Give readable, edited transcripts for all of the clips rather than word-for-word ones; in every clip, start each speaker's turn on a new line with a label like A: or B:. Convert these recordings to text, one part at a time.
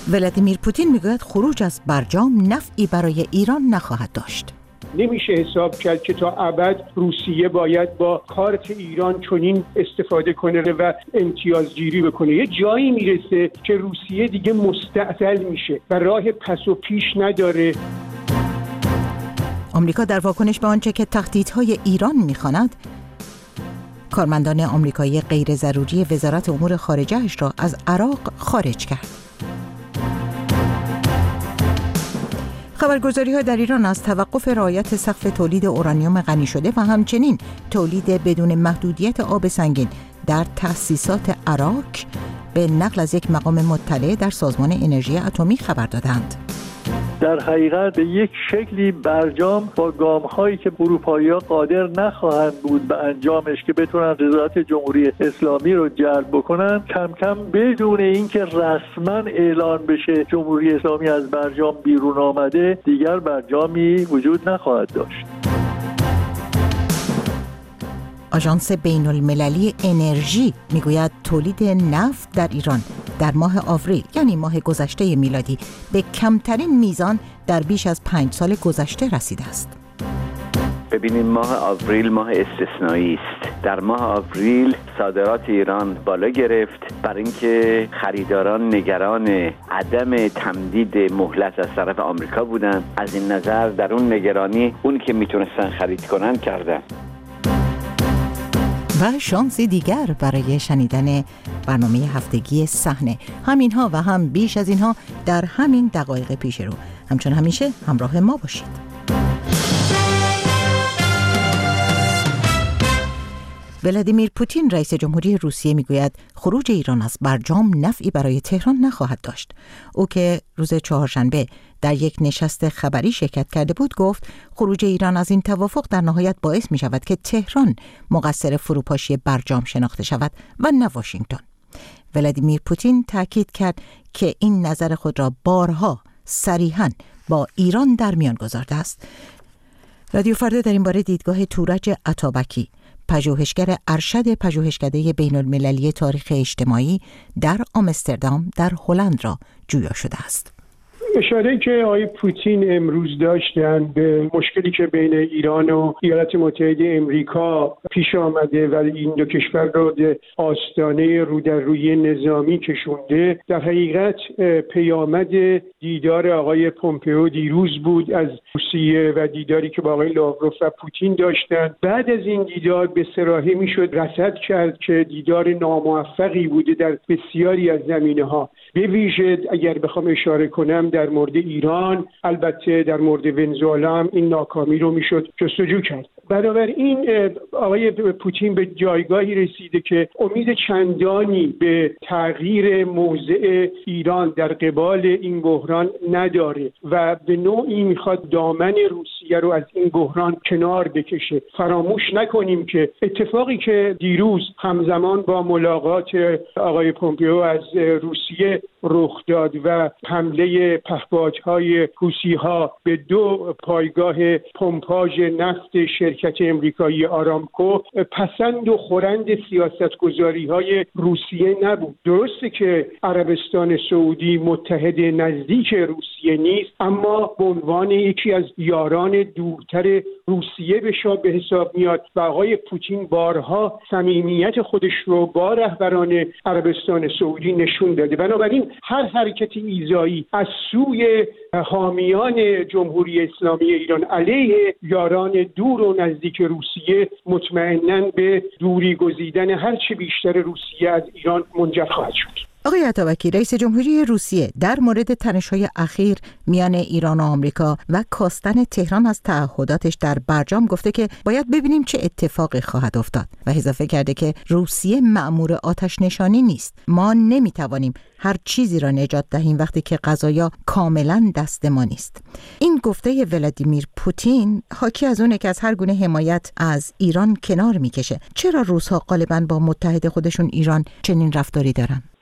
A: ولادیمیر پوتین میگوید خروج از برجام نفعی برای ایران نخواهد داشت.
B: نمیشه حساب کرد که تا ابد روسیه باید با کارت ایران چنین استفاده کنه و امتیازگیری بکنه. یه جایی میرسه که روسیه دیگه مستعجل میشه و راه پس و پیش نداره.
A: آمریکا در واکنش به آنچه که تهدیدهای ایران میخواند، کارمندان آمریکایی غیر ضروری وزارت امور خارجه‌اش را از عراق خارج کرد. خبرگزاری‌ها در ایران از توقف رعایت سقف تولید اورانیوم غنی شده و همچنین تولید بدون محدودیت آب سنگین در تأسیسات عراق به نقل از یک مقام مطلع در سازمان انرژی اتمی خبر دادند.
C: در حقیقت به یک شکلی برجام با گام‌هایی که اروپایی‌ها قادر نخواهند بود به انجامش که بتونن رضایت جمهوری اسلامی رو جلب بکنن، کم کم بدون اینکه رسما اعلان بشه جمهوری اسلامی از برجام بیرون آمده، دیگر برجامی وجود نخواهد داشت.
A: آژانس بین‌المللی انرژی میگوید تولید نفت در ایران در ماه آوریل، یعنی ماه گذشته میلادی، به کمترین میزان در بیش از 5 سال گذشته رسیده است.
D: ببینید، ماه آوریل ماه استثنایی است. در ماه آوریل صادرات ایران بالا گرفت برای اینکه خریداران نگران عدم تمدید مهلت از طرف آمریکا بودند. از این نظر در اون نگرانی اون که میتونستن خرید کنن کردن.
A: و شانسی دیگر برای شنیدن برنامه هفتگی صحنه. همینها و هم بیش از اینها در همین دقایق پیش رو. همچون همیشه همراه ما باشید. ولادیمیر پوتین رئیس جمهوری روسیه میگوید خروج ایران از برجام نفعی برای تهران نخواهد داشت. او که روز چهارشنبه در یک نشست خبری شرکت کرده بود گفت خروج ایران از این توافق در نهایت باعث می شود که تهران مقصر فروپاشی برجام شناخته شود و نه واشنگتن. ولادیمیر پوتین تاکید کرد که این نظر خود را بارها صریحاً با ایران در میان گذارده است. رادیو فردا در این باره دیدگاه تورج عطابکی، پژوهشگر ارشد پژوهشکده بین‌المللی تاریخ اجتماعی در آمستردام در هلند را جویا شده است.
B: اشاره که آقای پوتین امروز داشتن به مشکلی که بین ایران و ایالات متحده امریکا پیش آمده و این دو کشور رو به آستانه رو در روی نظامی کشونده، در حقیقت پیامد دیدار آقای پومپئو دیروز بود از روسیه و دیداری که با آقای لاوروف و پوتین داشتن. بعد از این دیدار به صراحی میشد رصد کرد که دیدار ناموفقی بوده در بسیاری از زمینه‌ها. به ویژه اگر بخوام اشاره کنم در مورد ایران، البته در مورد ونزوئلا هم این ناکامی رو میشد جستجو کرد. بنابراین آقای پوتین به جایگاهی رسیده که امید چندانی به تغییر موضع ایران در قبال این بحران نداره و به نوعی میخواد دامن روسیه رو از این بحران کنار بکشه. فراموش نکنیم که اتفاقی که دیروز همزمان با ملاقات آقای پومپئو از روسیه رخ داد و حمله پهپادهای حوثی‌ها به 2 پایگاه پمپاژ نفت شرکت امریکایی آرامکو پسند و خورند سیاستگذاری‌های روسیه نبود. درسته که عربستان سعودی متحد نزدیک روسیه نیست، اما به عنوان یکی از یاران دورتر روسیه به حساب میاد و آقای پوتین بارها صمیمیت خودش رو با رهبران عربستان سعودی نشون داده. بنابراین هر حرکت ایذایی از سوی حامیان جمهوری اسلامی ایران علیه یاران دور و نزدیک روسیه مطمئناً به دوری گزیدن هرچه بیشتر روسیه از ایران منجر خواهد شد.
A: آقای عطابکی، رئیس جمهوری روسیه در مورد تنش‌های اخیر میان ایران و آمریکا و کاستن تهران از تعهداتش در برجام گفته که باید ببینیم چه اتفاقی خواهد افتاد و اضافه کرده که روسیه مأمور آتش نشانی نیست. ما نمیتوانیم هر چیزی را نجات دهیم وقتی که قضایا کاملا دست ما نیست. این گفته ولادیمیر پوتین حاکی از اونه که از هر گونه حمایت از ایران کنار میکشه. چرا روس‌ها غالباً با متحد خودشون ایران چنین رفتاری دارن؟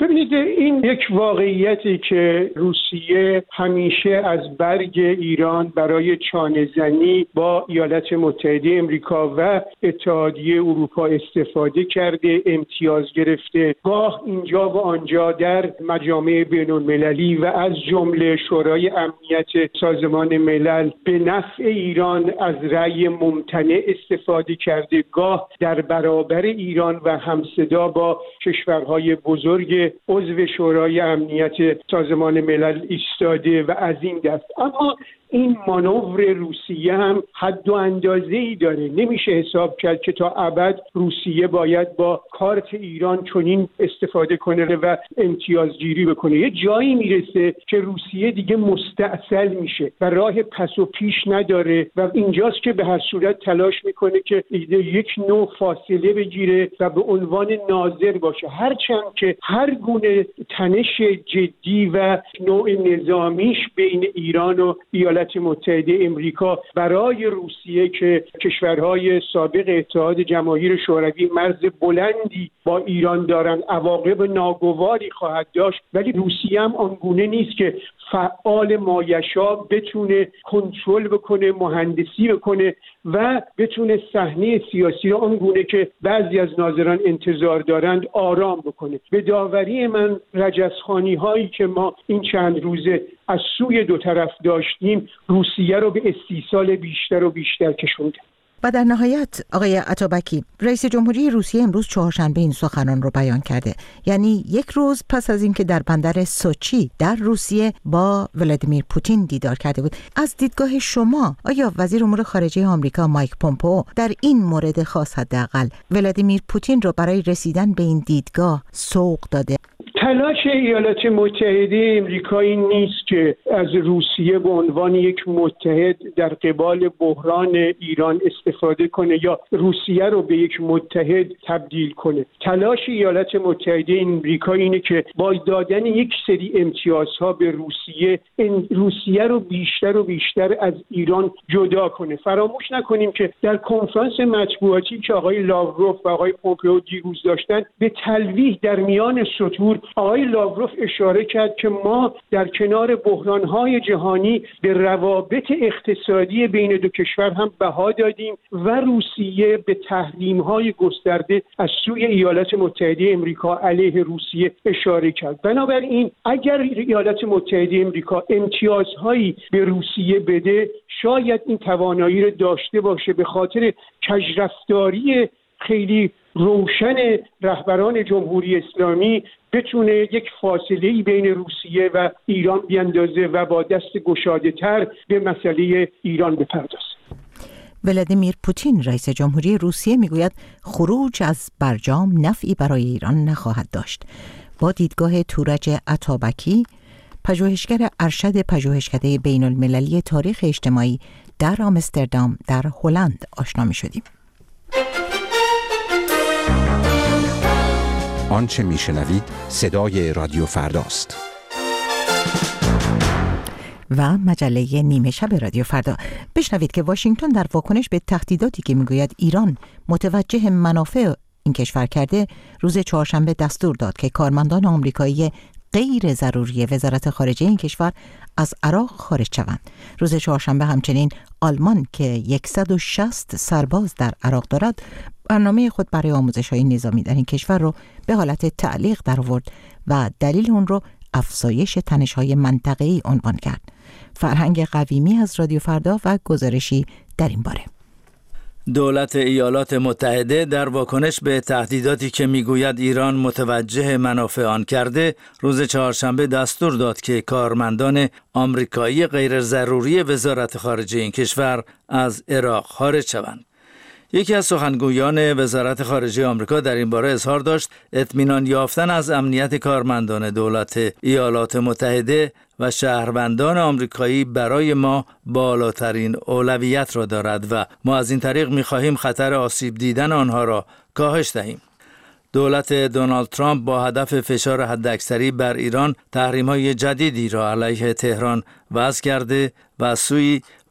B: ببینید این یک واقعیتی که روسیه همیشه از برگ ایران برای چانه‌زنی با ایالات متحده آمریکا و اتحادیه اروپا استفاده کرده، امتیاز گرفته، گاه اینجا و آنجا در مجامع بین‌المللی و از جمله شورای امنیت سازمان ملل به نفع ایران از رأی ممتنع استفاده کرده، گاه در برابر ایران و همصدا با کشورهای بزرگ عضو شورای امنیت سازمان ملل ایستاده و از این دست. اما این مانور روسیه هم حد و اندازه‌ای داره. نمیشه حساب کرد که تا ابد روسیه باید با کارت ایران چنین استفاده کنه و امتیازگیری بکنه. یه جایی میرسه که روسیه دیگه مستعسل میشه و راه پس و پیش نداره و اینجاست که به هر صورت تلاش میکنه که یک نوع فاصله بگیره و به عنوان ناظر باشه، هرچند که هر گونه تنش جدی و نوع نظامیش بین ایران و ایالات متحده آمریکا برای روسیه که کشورهای سابق اتحاد جماهیر شوروی مرز بلندی با ایران دارن عواقب ناگواری خواهد داشت، ولی روسیه هم آنگونه نیست که فعال مایشا بتونه کنترل بکنه، مهندسی بکنه و بتونه صحنه سیاسی رو آنگونه که بعضی از ناظران انتظار دارند آرام بکنه. به داوری من رجزخوانی هایی که ما این چند روزه از سوی دو طرف داشتیم روسیه رو به استیصال بیشتر و بیشتر کشونده.
A: و در نهایت آقای اتابکی، رئیس جمهوری روسیه امروز چهارشنبه این سخنان رو بیان کرده، یعنی یک روز پس از اینکه در بندر سوچی در روسیه با ولادیمیر پوتین دیدار کرده بود. از دیدگاه شما آیا وزیر امور خارجه آمریکا مایک پومپئو در این مورد خاص حداقل ولادیمیر پوتین رو برای رسیدن به این دیدگاه سوق داده؟
B: تلاش ایالات متحده آمریکا این نیست که از روسیه به عنوان یک متحد در قبال بحران ایران استفاده کنه یا روسیه رو به یک متحد تبدیل کنه. تلاش ایالات متحده آمریکا اینه که با دادن یک سری امتیازها به روسیه رو بیشتر و بیشتر از ایران جدا کنه. فراموش نکنیم که در کنفرانس مطبوعاتی که آقای لاوروف و آقای پومپئو دیروز داشتن به تلویح در میان سطور آقای لاوروف اشاره کرد که ما در کنار بحران‌های جهانی به روابط اقتصادی بین دو کشور هم بها دادیم و روسیه به تحریم‌های گسترده از سوی ایالات متحده آمریکا علیه روسیه اشاره کرد. بنابراین اگر ایالات متحده آمریکا امتیازهایی به روسیه بده شاید این توانایی رو داشته باشه به خاطر کجرفتاری خیلی روشن رهبران جمهوری اسلامی بتونه یک فاصله‌ای بین روسیه و ایران بیندازه و با دست گشاده‌تر به مسئله ایران بپردازه.
A: ولادیمیر پوتین رئیس جمهوری روسیه میگوید خروج از برجام نفعی برای ایران نخواهد داشت. با دیدگاه تورج اتابکی، پژوهشگر ارشد پژوهشکده بین المللی تاریخ اجتماعی در آمستردام در هلند آشنا می‌شدیم.
E: آنچه میشنوید صدای رادیو فرداست
A: و مجله نیمه شب رادیو فردا. بشنوید که واشنگتن در واکنش به تهدیداتی که میگوید ایران متوجه منافع این کشور کرده، روز چهارشنبه دستور داد که کارمندان آمریکایی غیر ضروری وزارت خارجه این کشور از عراق خارج شوند. روز چهارشنبه همچنین آلمان که 160 سرباز در عراق دارد، برنامه خود برای آموزش‌های نظامی در این کشور رو به حالت تعلیق درآورد و دلیل اون رو افزایش تنش‌های منطقه‌ای عنوان کرد. فرهنگ قویمی از رادیو فردا و گزارشی در این باره.
F: دولت ایالات متحده در واکنش به تهدیداتی که میگوید ایران متوجه منافع آن کرده، روز چهارشنبه دستور داد که کارمندان آمریکایی غیر ضروری وزارت خارجه این کشور از عراق خارج شوند. یکی از سخنگویان وزارت خارجه آمریکا در این باره اظهار داشت اطمینان یافتن از امنیت کارمندان دولت ایالات متحده و شهروندان آمریکایی برای ما بالاترین اولویت را دارد و ما از این طریق می‌خواهیم خطر آسیب دیدن آنها را کاهش دهیم. دولت دونالد ترامپ با هدف فشار حداکثری بر ایران تحریم‌های جدیدی را علیه تهران وضع کرده و از سوی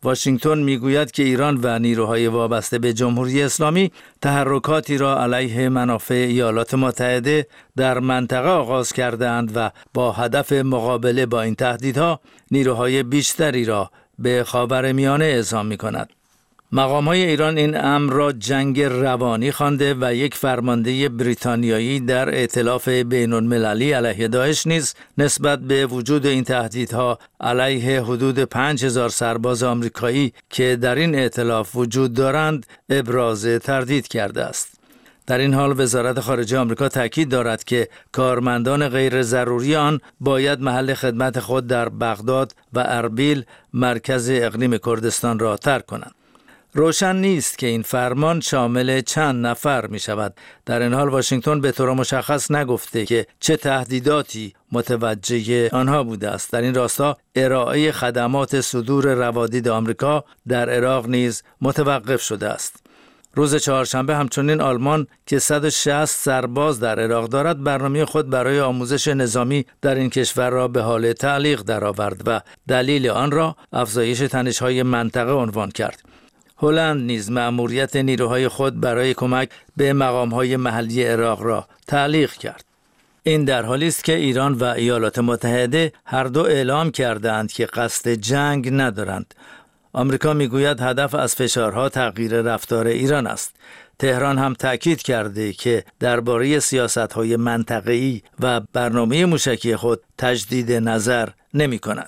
F: واشنگتن میگوید که ایران و نیروهای وابسته به جمهوری اسلامی تحرکاتی را علیه منافع ایالات متحده در منطقه آغاز کردند و با هدف مقابله با این تهدیدها نیروهای بیشتری را به خاورمیانه اعزام می‌کند. مقام‌های ایران این امر را جنگ روانی خوانده و یک فرمانده بریتانیایی در ائتلاف بین‌المللی علیه داعش نیز نسبت به وجود این تهدیدها علیه حدود 5000 سرباز آمریکایی که در این ائتلاف وجود دارند ابراز تردید کرده است. در این حال وزارت خارجه آمریکا تاکید دارد که کارمندان غیر ضروری آن باید محل خدمت خود در بغداد و اربیل مرکز اقلیم کردستان را ترک کنند. روشن نیست که این فرمان شامل چند نفر می شود. در این حال واشنگتن به طور مشخص نگفته که چه تهدیداتی متوجه آنها بوده است. در این راستا ارائه خدمات صدور روادید آمریکا در عراق نیز متوقف شده است. روز چهارشنبه همچنین آلمان که 160 سرباز در عراق دارد برنامه خود برای آموزش نظامی در این کشور را به حال تعلیق درآورد و دلیل آن را افزایش تنش‌های منطقه عنوان کرد. هلند نیز مأموریت نیروهای خود برای کمک به مقام‌های محلی عراق را تعلیق کرد. این در حالی است که ایران و ایالات متحده هر دو اعلام کردند که قصد جنگ ندارند. آمریکا میگوید هدف از فشارها تغییر رفتار ایران است. تهران هم تأکید کرده که درباره سیاست‌های منطقه‌ای و برنامه موشکی خود تجدید نظر نمی‌کند.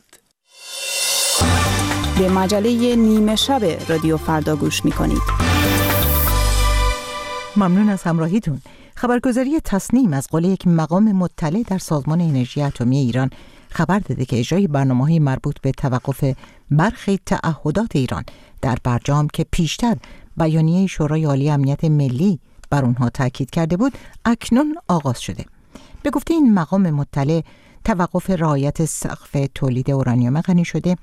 G: به مجله نیمه شب رادیو فردا گوش می‌کنید.
A: ممنون از همراهیتون. خبرگزاری تصنیم از قول یک مقام مطلع در سازمان انرژی اتمی ایران خبر داده که اجرای برنامه‌های مربوط به توقف برخی تعهدات ایران در برجام که پیشتر بیانیه شورای عالی امنیت ملی بر اونها تاکید کرده بود اکنون آغاز شده. به گفته این مقام مطلع توقف رعایت سقف تولید اورانیوم غنی شده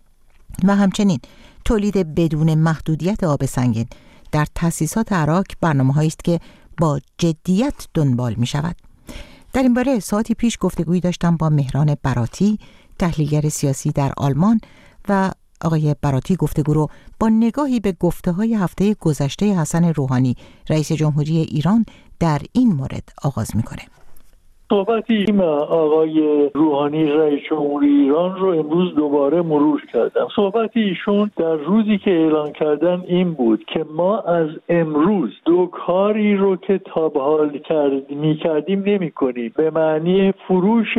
A: و همچنین تولید بدون محدودیت آب سنگین در تأسیسات عراق برنامه‌هایی است که با جدیت دنبال می شود. در این باره ساعتی پیش گفتگویی داشتم با مهران براتی، تحلیلگر سیاسی در آلمان، و آقای براتی گفتگو رو با نگاهی به گفته‌های هفته گذشته حسن روحانی رئیس جمهوری ایران در این مورد آغاز می‌کنه.
C: صحبتی من آقای روحانی رئیس جمهوری ایران رو امروز دوباره مرور کردم. صحبتی ایشون در روزی که اعلان کردن این بود که ما از امروز دو کاری رو که تا به حال می‌کردیم نمی‌کنیم، به معنی فروش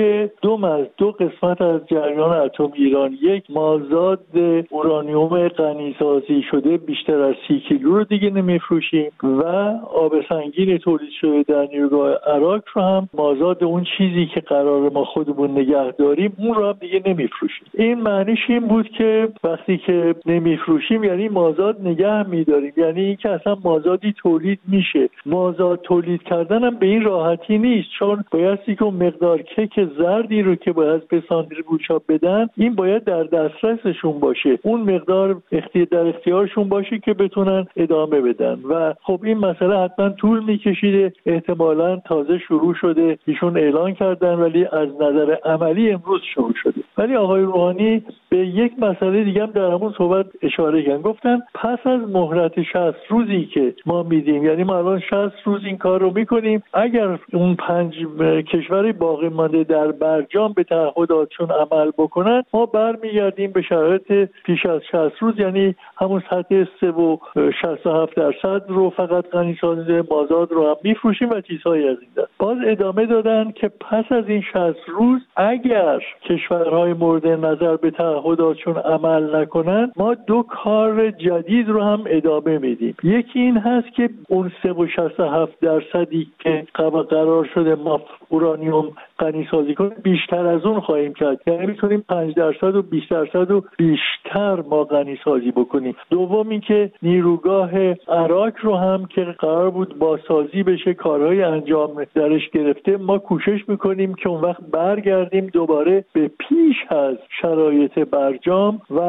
C: دو قسمت از جریان اتم ایران، یک مازاد اورانیوم غنی‌سازی شده بیشتر از 30 کیلو رو دیگه نمی‌فروشیم و آب سنگین تولید شده در نیروگاه عراق رو هم مازاد اون چیزی که قرار ما خودمون نگه داریم اون رو هم دیگه نمیفروشیم. این معنیش این بود که وقتی که نمیفروشیم یعنی مازاد نگه میداریم، یعنی این که اصلا مازادی تولید میشه. مازاد تولید کردن هم به این راحتی نیست، چون بایستی که مقدار کیک زردی رو که باید به ساندویچ‌ها بدن این باید در دسترسشون باشه، اون مقدار در اختیارشون باشه که بتونن ادامه بدن و خب این مسئله حتما طول میکشیده، احتمالاً تازه شروع شده، ایشون اعلان کردن ولی از نظر عملی امروز شروع شده. ولی آقای روحانی به یک مسئله دیگه هم در همون صحبت اشاره کردن، گفتن پس از مهلت 60 روزی که ما میدیم، یعنی ما الان 60 روز این کار رو میکنیم، اگر اون 5 کشور باقی مانده در برجام به تعهداتشون عمل بکنن ما برمیگردیم به شرایط پیش از 60 روز، یعنی همون سطح 3.67% رو فقط غنی‌سازی مازاد رو هم میفروشیم و چیزهایی از این دست. باز ادامه دادن که پس از این 60 روز اگر کشورهای مورد نظر به تعهداتشون عمل نکنن ما دو کار جدید رو هم ادامه میدیم. یکی این هست که اون 3.67% که قرار شده ما اورانیوم غنی‌سازی کنیم بیشتر از اون خواهیم کرد، یعنی میتونیم 5% و 20% و بیشتر ما غنی‌سازی بکنیم. دوم این که نیروگاه عراق رو هم که قرار بود بازسازی بشه، کارهای انجام درش گرفته، ما کوشش میکنیم که اون وقت برگردیم دوباره به پیش از شرایط برجام و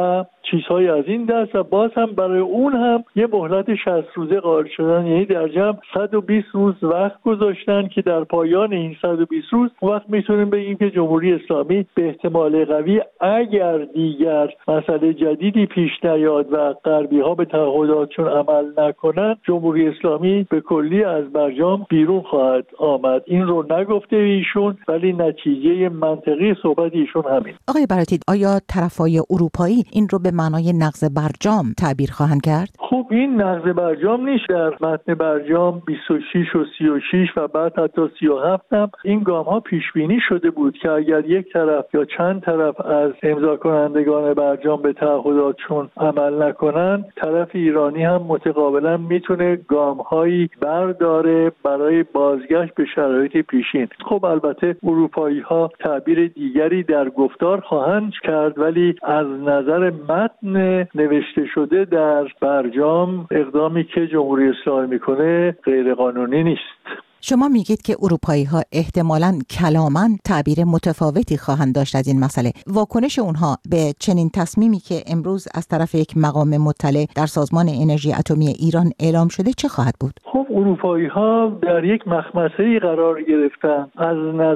C: چیزهای از این دست و باز هم برای اون هم یه مهلت 60 روزه قائل شدن، یعنی در جمع 120 روز وقت گذاشتن که در پایان این 120 روز وقت میتونیم بگیم که جمهوری اسلامی به احتمال قوی اگر دیگر مسئله جدیدی پیش نیاد و غربی ها به تعهداتشون عمل نکنن، جمهوری اسلامی به کلی از برجام بیرون خواهد آمد. این رو نگفته ایشون، ولی نتیجه منطقی صحبت ایشون همین.
A: آقای براتی، آیا طرفای اروپایی این رو به معنای نقض برجام تعبیر خواهند کرد؟
C: خب این نقض برجام نیست. در متن برجام 26 و 36 و بعد حتی 37 هم این گام ها پیش بینی شده بود که اگر یک طرف یا چند طرف از امضا کنندگان برجام به تعهداتشون عمل نکنن، طرف ایرانی هم متقابلا میتونه گام هایی برداره برای بازگشت به شرایط پیشین. خب البته اروپایی ها تعبیر دیگری در گفتار خواهند کرد، ولی از نظر متن نوشته شده در برجام اقدامی که جمهوری اسلامی میکنه غیر قانونی نیست.
A: شما میگید که اروپایی ها احتمالاً کلاما تعبیر متفاوتی خواهند داشت از این مسئله. واکنش اونها به چنین تصمیمی که امروز از طرف یک مقام مطلع در سازمان انرژی اتمی ایران اعلام شده چه خواهد بود؟
C: خب اروپایی ها در یک مخمصه‌ای قرار گرفتن. از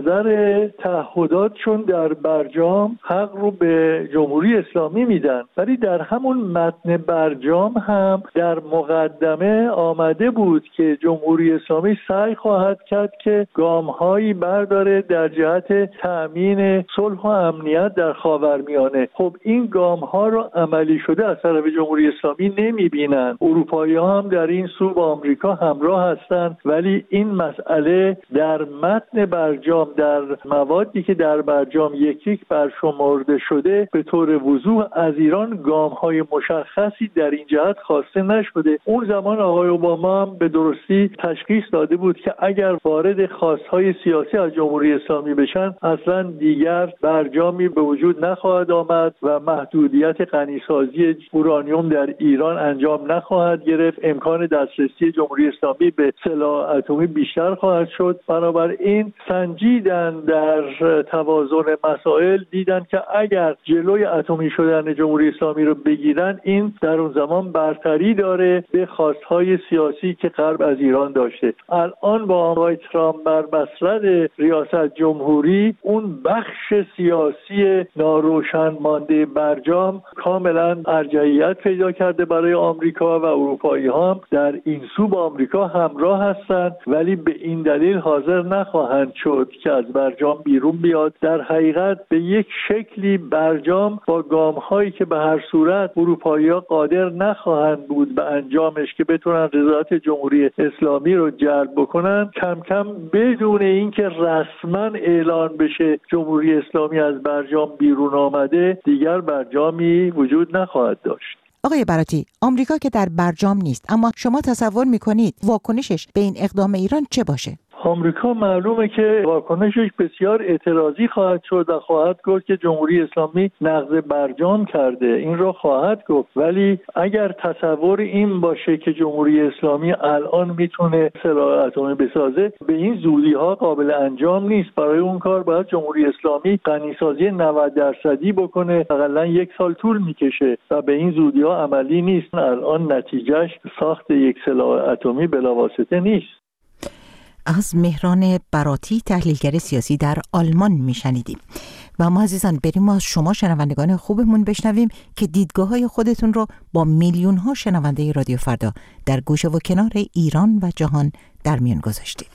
C: نظر تعهداتشون در برجام حق رو به جمهوری اسلامی میدن، ولی در همون متن برجام هم در مقدمه آمده بود که جمهوری اسلامی سعی خواهد کرد که گام‌هایی برداره در جهت تأمین صلح و امنیت در خاورمیانه. خب این گام‌ها رو عملی شده از طرف جمهوری اسلامی نمی‌بینن. اروپایی‌ها هم در این سو با آمریکا همراه هستند، ولی این مسئله در متن برجام، در موادی که در برجام یک برشمرده شده، به طور وضوح از ایران گام‌های مشخصی در این جهت خواسته نشده. اون زمان آقای اوباما هم به درستی تشخیص داده بود که اگر وارد خواستهای سیاسی از جمهوری اسلامی بشن، اصلا دیگر برجامی به وجود نخواهد آمد و محدودیت غنیسازی اورانیوم در ایران انجام نخواهد گرفت. امکان دسترسی جمهوری اسلامی به سلاح اتمی بیشتر خواهد شد. بنابراین سنجیدن در توازن مسائل، دیدن که اگر جلوی اتمی شدن جمهوری اسلامی رو بگیرن، این در اون زمان برتری داره به خواستهای سیاسی که غرب از ایران داشته. الان با آقای ترامپ بر مسرد ریاست جمهوری، اون بخش سیاسی ناروشن مانده برجام کاملا ارجحیت پیدا کرده برای آمریکا و اروپایی هم در این سو با آمریکا همراه هستند، ولی به این دلیل حاضر نخواهند شد که از برجام بیرون بیاد. در حقیقت به یک شکلی برجام با گام‌هایی که به هر صورت اروپایی‌ها قادر نخواهند بود به انجامش که بتونن رضایت جمهوری اسلامی رو جلب بکنن، کم کم بدون اینکه رسما اعلان بشه جمهوری اسلامی از برجام بیرون آمده، دیگر برجامی وجود نخواهد داشت.
A: آقای براتی، آمریکا که در برجام نیست، اما شما تصور میکنید واکنشش به این اقدام ایران چه باشه؟
C: آمریکا معلومه که واکنشش بسیار اعتراضی خواهد شد و خواهد گفت که جمهوری اسلامی نقض برجام کرده. این رو خواهد گفت، ولی اگر تصور این باشه که جمهوری اسلامی الان میتونه سلاح اتمی بسازه، به این زودی ها قابل انجام نیست. برای اون کار باید جمهوری اسلامی غنیسازی 90% بکنه. حداقل 1 سال طول میکشه و به این زودی ها عملی نیست. الان نتیجهش ساخت یک سلاح اتمی بلاواسطه نیست.
A: از مهران براتی، تحلیلگر سیاسی در آلمان میشنیدیم. و ما عزیزان بریم از شما شنوندگان خوبمون بشنویم که دیدگاه‌های خودتون رو با میلیون‌ها شنونده رادیو فردا در گوشه و کنار ایران و جهان در میان گذاشتید.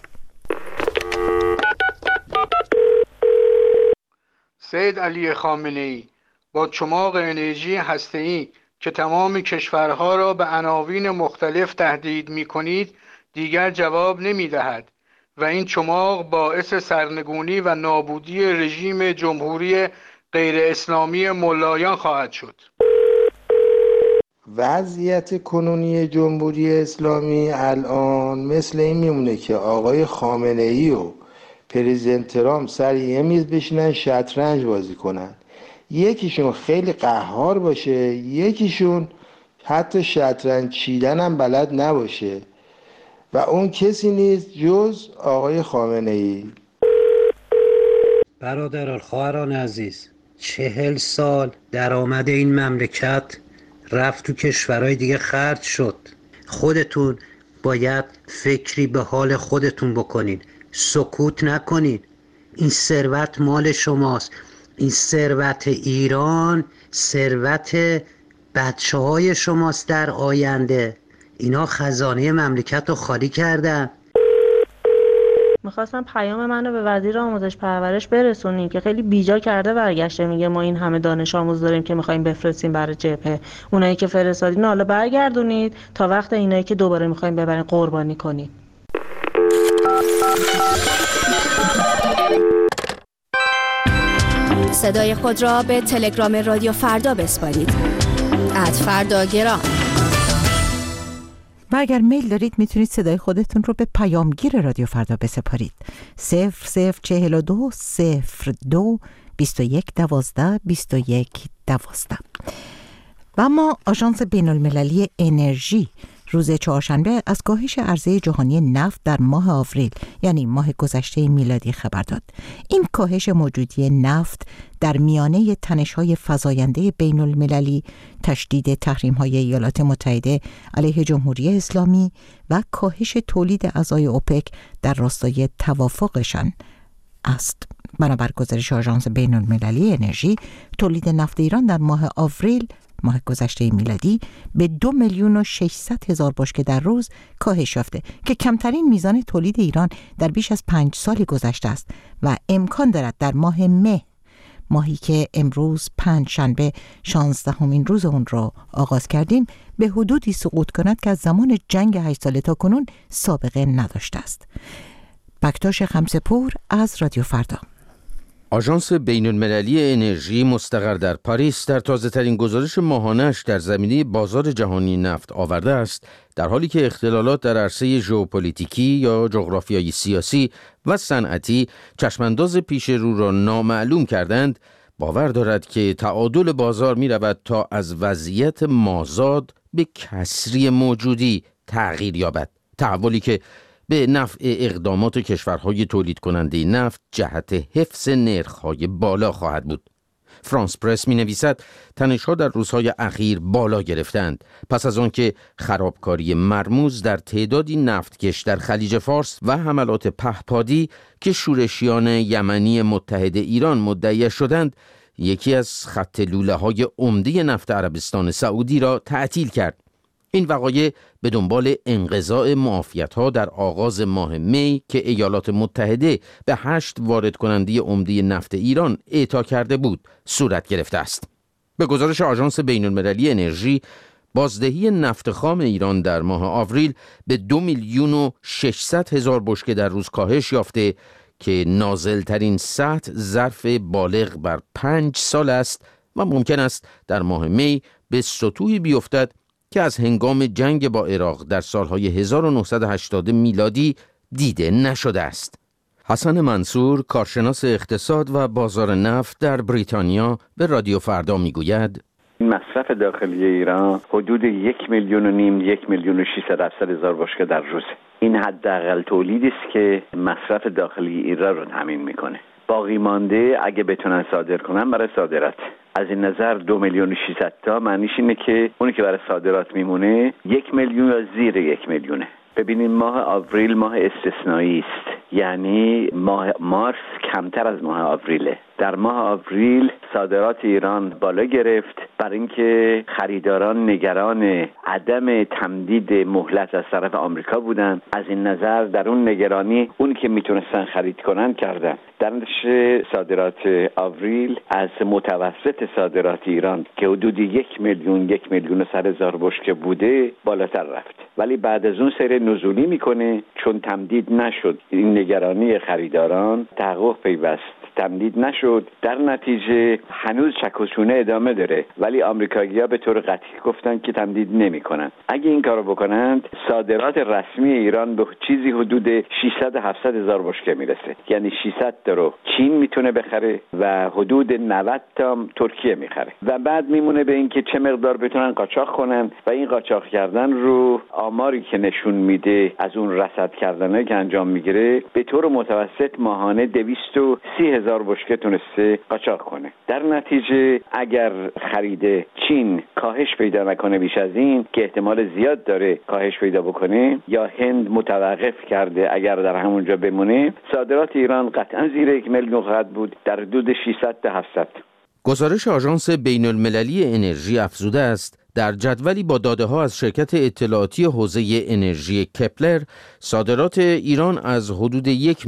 H: سید علی خامنه‌ای با چماق انرژی هسته‌ای که تمام کشورها را به عناوین مختلف تهدید می‌کنید دیگر جواب نمی‌دهد و این چماق باعث سرنگونی و نابودی رژیم جمهوری غیر اسلامی ملایان خواهد شد.
I: وضعیت کنونی جمهوری اسلامی الان مثل این میمونه که آقای خامنه‌ای و پرزیدنت ترامپ سر یه میز بشینن شطرنج بازی کنن. یکیشون خیلی قهار باشه، یکیشون حتی شطرنج چیدن هم بلد نباشه و اون کسی نیست جز آقای خامنه‌ای.
J: برادران، خواهران عزیز، 40 سال درآمد این مملکت رفت تو کشورهای دیگه خرج شد. خودتون باید فکری به حال خودتون بکنید، سکوت نکنید. این ثروت مال شماست. این ثروت ایران ثروت بچه‌های شماست در آینده. اینا خزانه مملکت رو خالی کردن.
K: میخواستم پیام منو به وزیر آموزش پرورش برسونین که خیلی بیجا کرده برگشته میگه ما این همه دانش آموز داریم که میخوایم بفرستیم برای جبهه. اونایی که فرستادین حالا برگردونید تا وقت اینایی که دوباره میخوایم ببرین قربانی کنید.
L: صدای خود را به تلگرام رادیو فردا بسپارید. @فرداگرام.
A: و اگر میل دارید میتونید صدای خودتون رو به پیامگیر رادیو فردا بسپارید. 0042 02 21 12 21 12. و اما آژانس بین‌المللی انرژی روز چهارشنبه از کاهش عرضه جهانی نفت در ماه آوریل یعنی ماه گذشته میلادی خبر داد. این کاهش موجودی نفت در میانه تنش‌های فزاینده بین‌المللی، تشدید تحریم‌های ایالات متحده علیه جمهوری اسلامی و کاهش تولید اعضای اوپک در راستای توافقشان است. بنابر گزارش آژانس بین‌المللی انرژی، تولید نفت ایران در ماه آوریل ماه گذشته میلادی به 2,600,000 بشکه در روز کاهش یافته که کمترین میزان تولید ایران در بیش از 5 سال گذشته است و امکان دارد در ماه مه، ماهی که امروز پنجشنبه 16مین روز اون را آغاز کردیم، به حدودی سقوط کند که از زمان جنگ 8 ساله تا کنون سابقه نداشته است. بکتاش خمسه‌پور از رادیو فردا.
M: آژانس بین‌المللی انرژی مستقر در پاریس در تازه‌ترین گزارش ماهانه‌اش در زمینه بازار جهانی نفت آورده است در حالی که اختلالات در عرصه ژئوپلیتیکی یا جغرافیایی سیاسی و صنعتی چشمانداز پیش رو را نامعلوم کردند، باور دارد که تعادل بازار می‌رود تا از وضعیت مازاد به کسری موجودی تغییر یابد، تحولی که به نفع اقدامات کشورهای تولید کننده نفت جهت حفظ نرخ‌های بالا خواهد بود. فرانس پرس می‌نویسد تنش‌ها در روزهای اخیر بالا گرفتند پس از آنکه خرابکاری مرموز در تعدادی نفتکش در خلیج فارس و حملات پهپادی که شورشیان یمنی متحد ایران مدعی شدند، یکی از خط لوله‌های عمده نفت عربستان سعودی را تعطیل کرد. این وقایع به دنبال انقضاء معافیت‌ها در آغاز ماه می که ایالات متحده به 8 وارد کننده عمده نفت ایران اعطا کرده بود صورت گرفته است. به گزارش آژانس بین‌المللی انرژی، بازدهی نفت خام ایران در ماه آوریل به 2,600,000 بشکه در روز کاهش یافته که نازل‌ترین سطح ظرف بالغ بر 5 سال است و ممکن است در ماه می به سطوحی بیفتد که از هنگام جنگ با عراق در سالهای 1980 میلادی دیده نشده است. حسن منصور، کارشناس اقتصاد و بازار نفت در بریتانیا، به رادیو فردا میگوید
D: مصرف داخلی ایران حدود 1,500,000 1,600,000 بشکه در روز. این حداقل تولیدی است که مصرف داخلی ایران رو تامین میکنه. باقی مانده اگه بتونن صادر کنن برای صادرات. از این نظر 2,600,000 تا معنیش اینه که اونی که برای صادرات میمونه 1,000,000 یا زیر 1,000,000. ببینید ماه آوریل ماه استثنایی است، یعنی ماه مارس کمتر از ماه آوریله. در ماه آوریل صادرات ایران بالا گرفت برای اینکه خریداران نگران عدم تمدید مهلت از طرف آمریکا بودند. از این نظر در اون نگرانی اون که میتونستن خرید کنن کردن. در نتیجه صادرات آوریل از متوسط صادرات ایران که حدود 1,100,000 بشکه بوده بالاتر رفت، ولی بعد از اون سیر نزولی میکنه چون تمدید نشد. این نگرانی خریداران تحقق پیوست، تمدید نشد، در نتیجه هنوز چکشونه ادامه داره، ولی آمریکایی‌ها به طور قطعی گفتن که تمدید نمی‌کنن. اگه این کارو بکنند صادرات رسمی ایران به چیزی حدود 600-700,000 بشکه میرسه، یعنی 600 تا رو چین میتونه بخره و حدود 90 تا ترکیه میخره و بعد میمونه به اینکه چه مقدار بتونن قاچاق کنن و این قاچاق کردن رو آماری که نشون میده از اون رصد کردنایی که انجام میگیره به طور متوسط ماهانه 230,000 1000 بشکه تونسته قاچاق کنه. در نتیجه اگر خرید چین کاهش پیدا نکنه بیش از این که احتمال زیاد داره کاهش پیدا بکنه، یا هند متوقف کرده اگر در همونجا بمونه، صادرات ایران قطعا زیر 1 میلیون خواهد بود، در حدود 600 تا 700.
M: گزارش آژانس بین المللی انرژی افزوده است در جدولی با داده‌ها از شرکت اطلاعاتی حوزه انرژی کپلر، صادرات ایران از حدود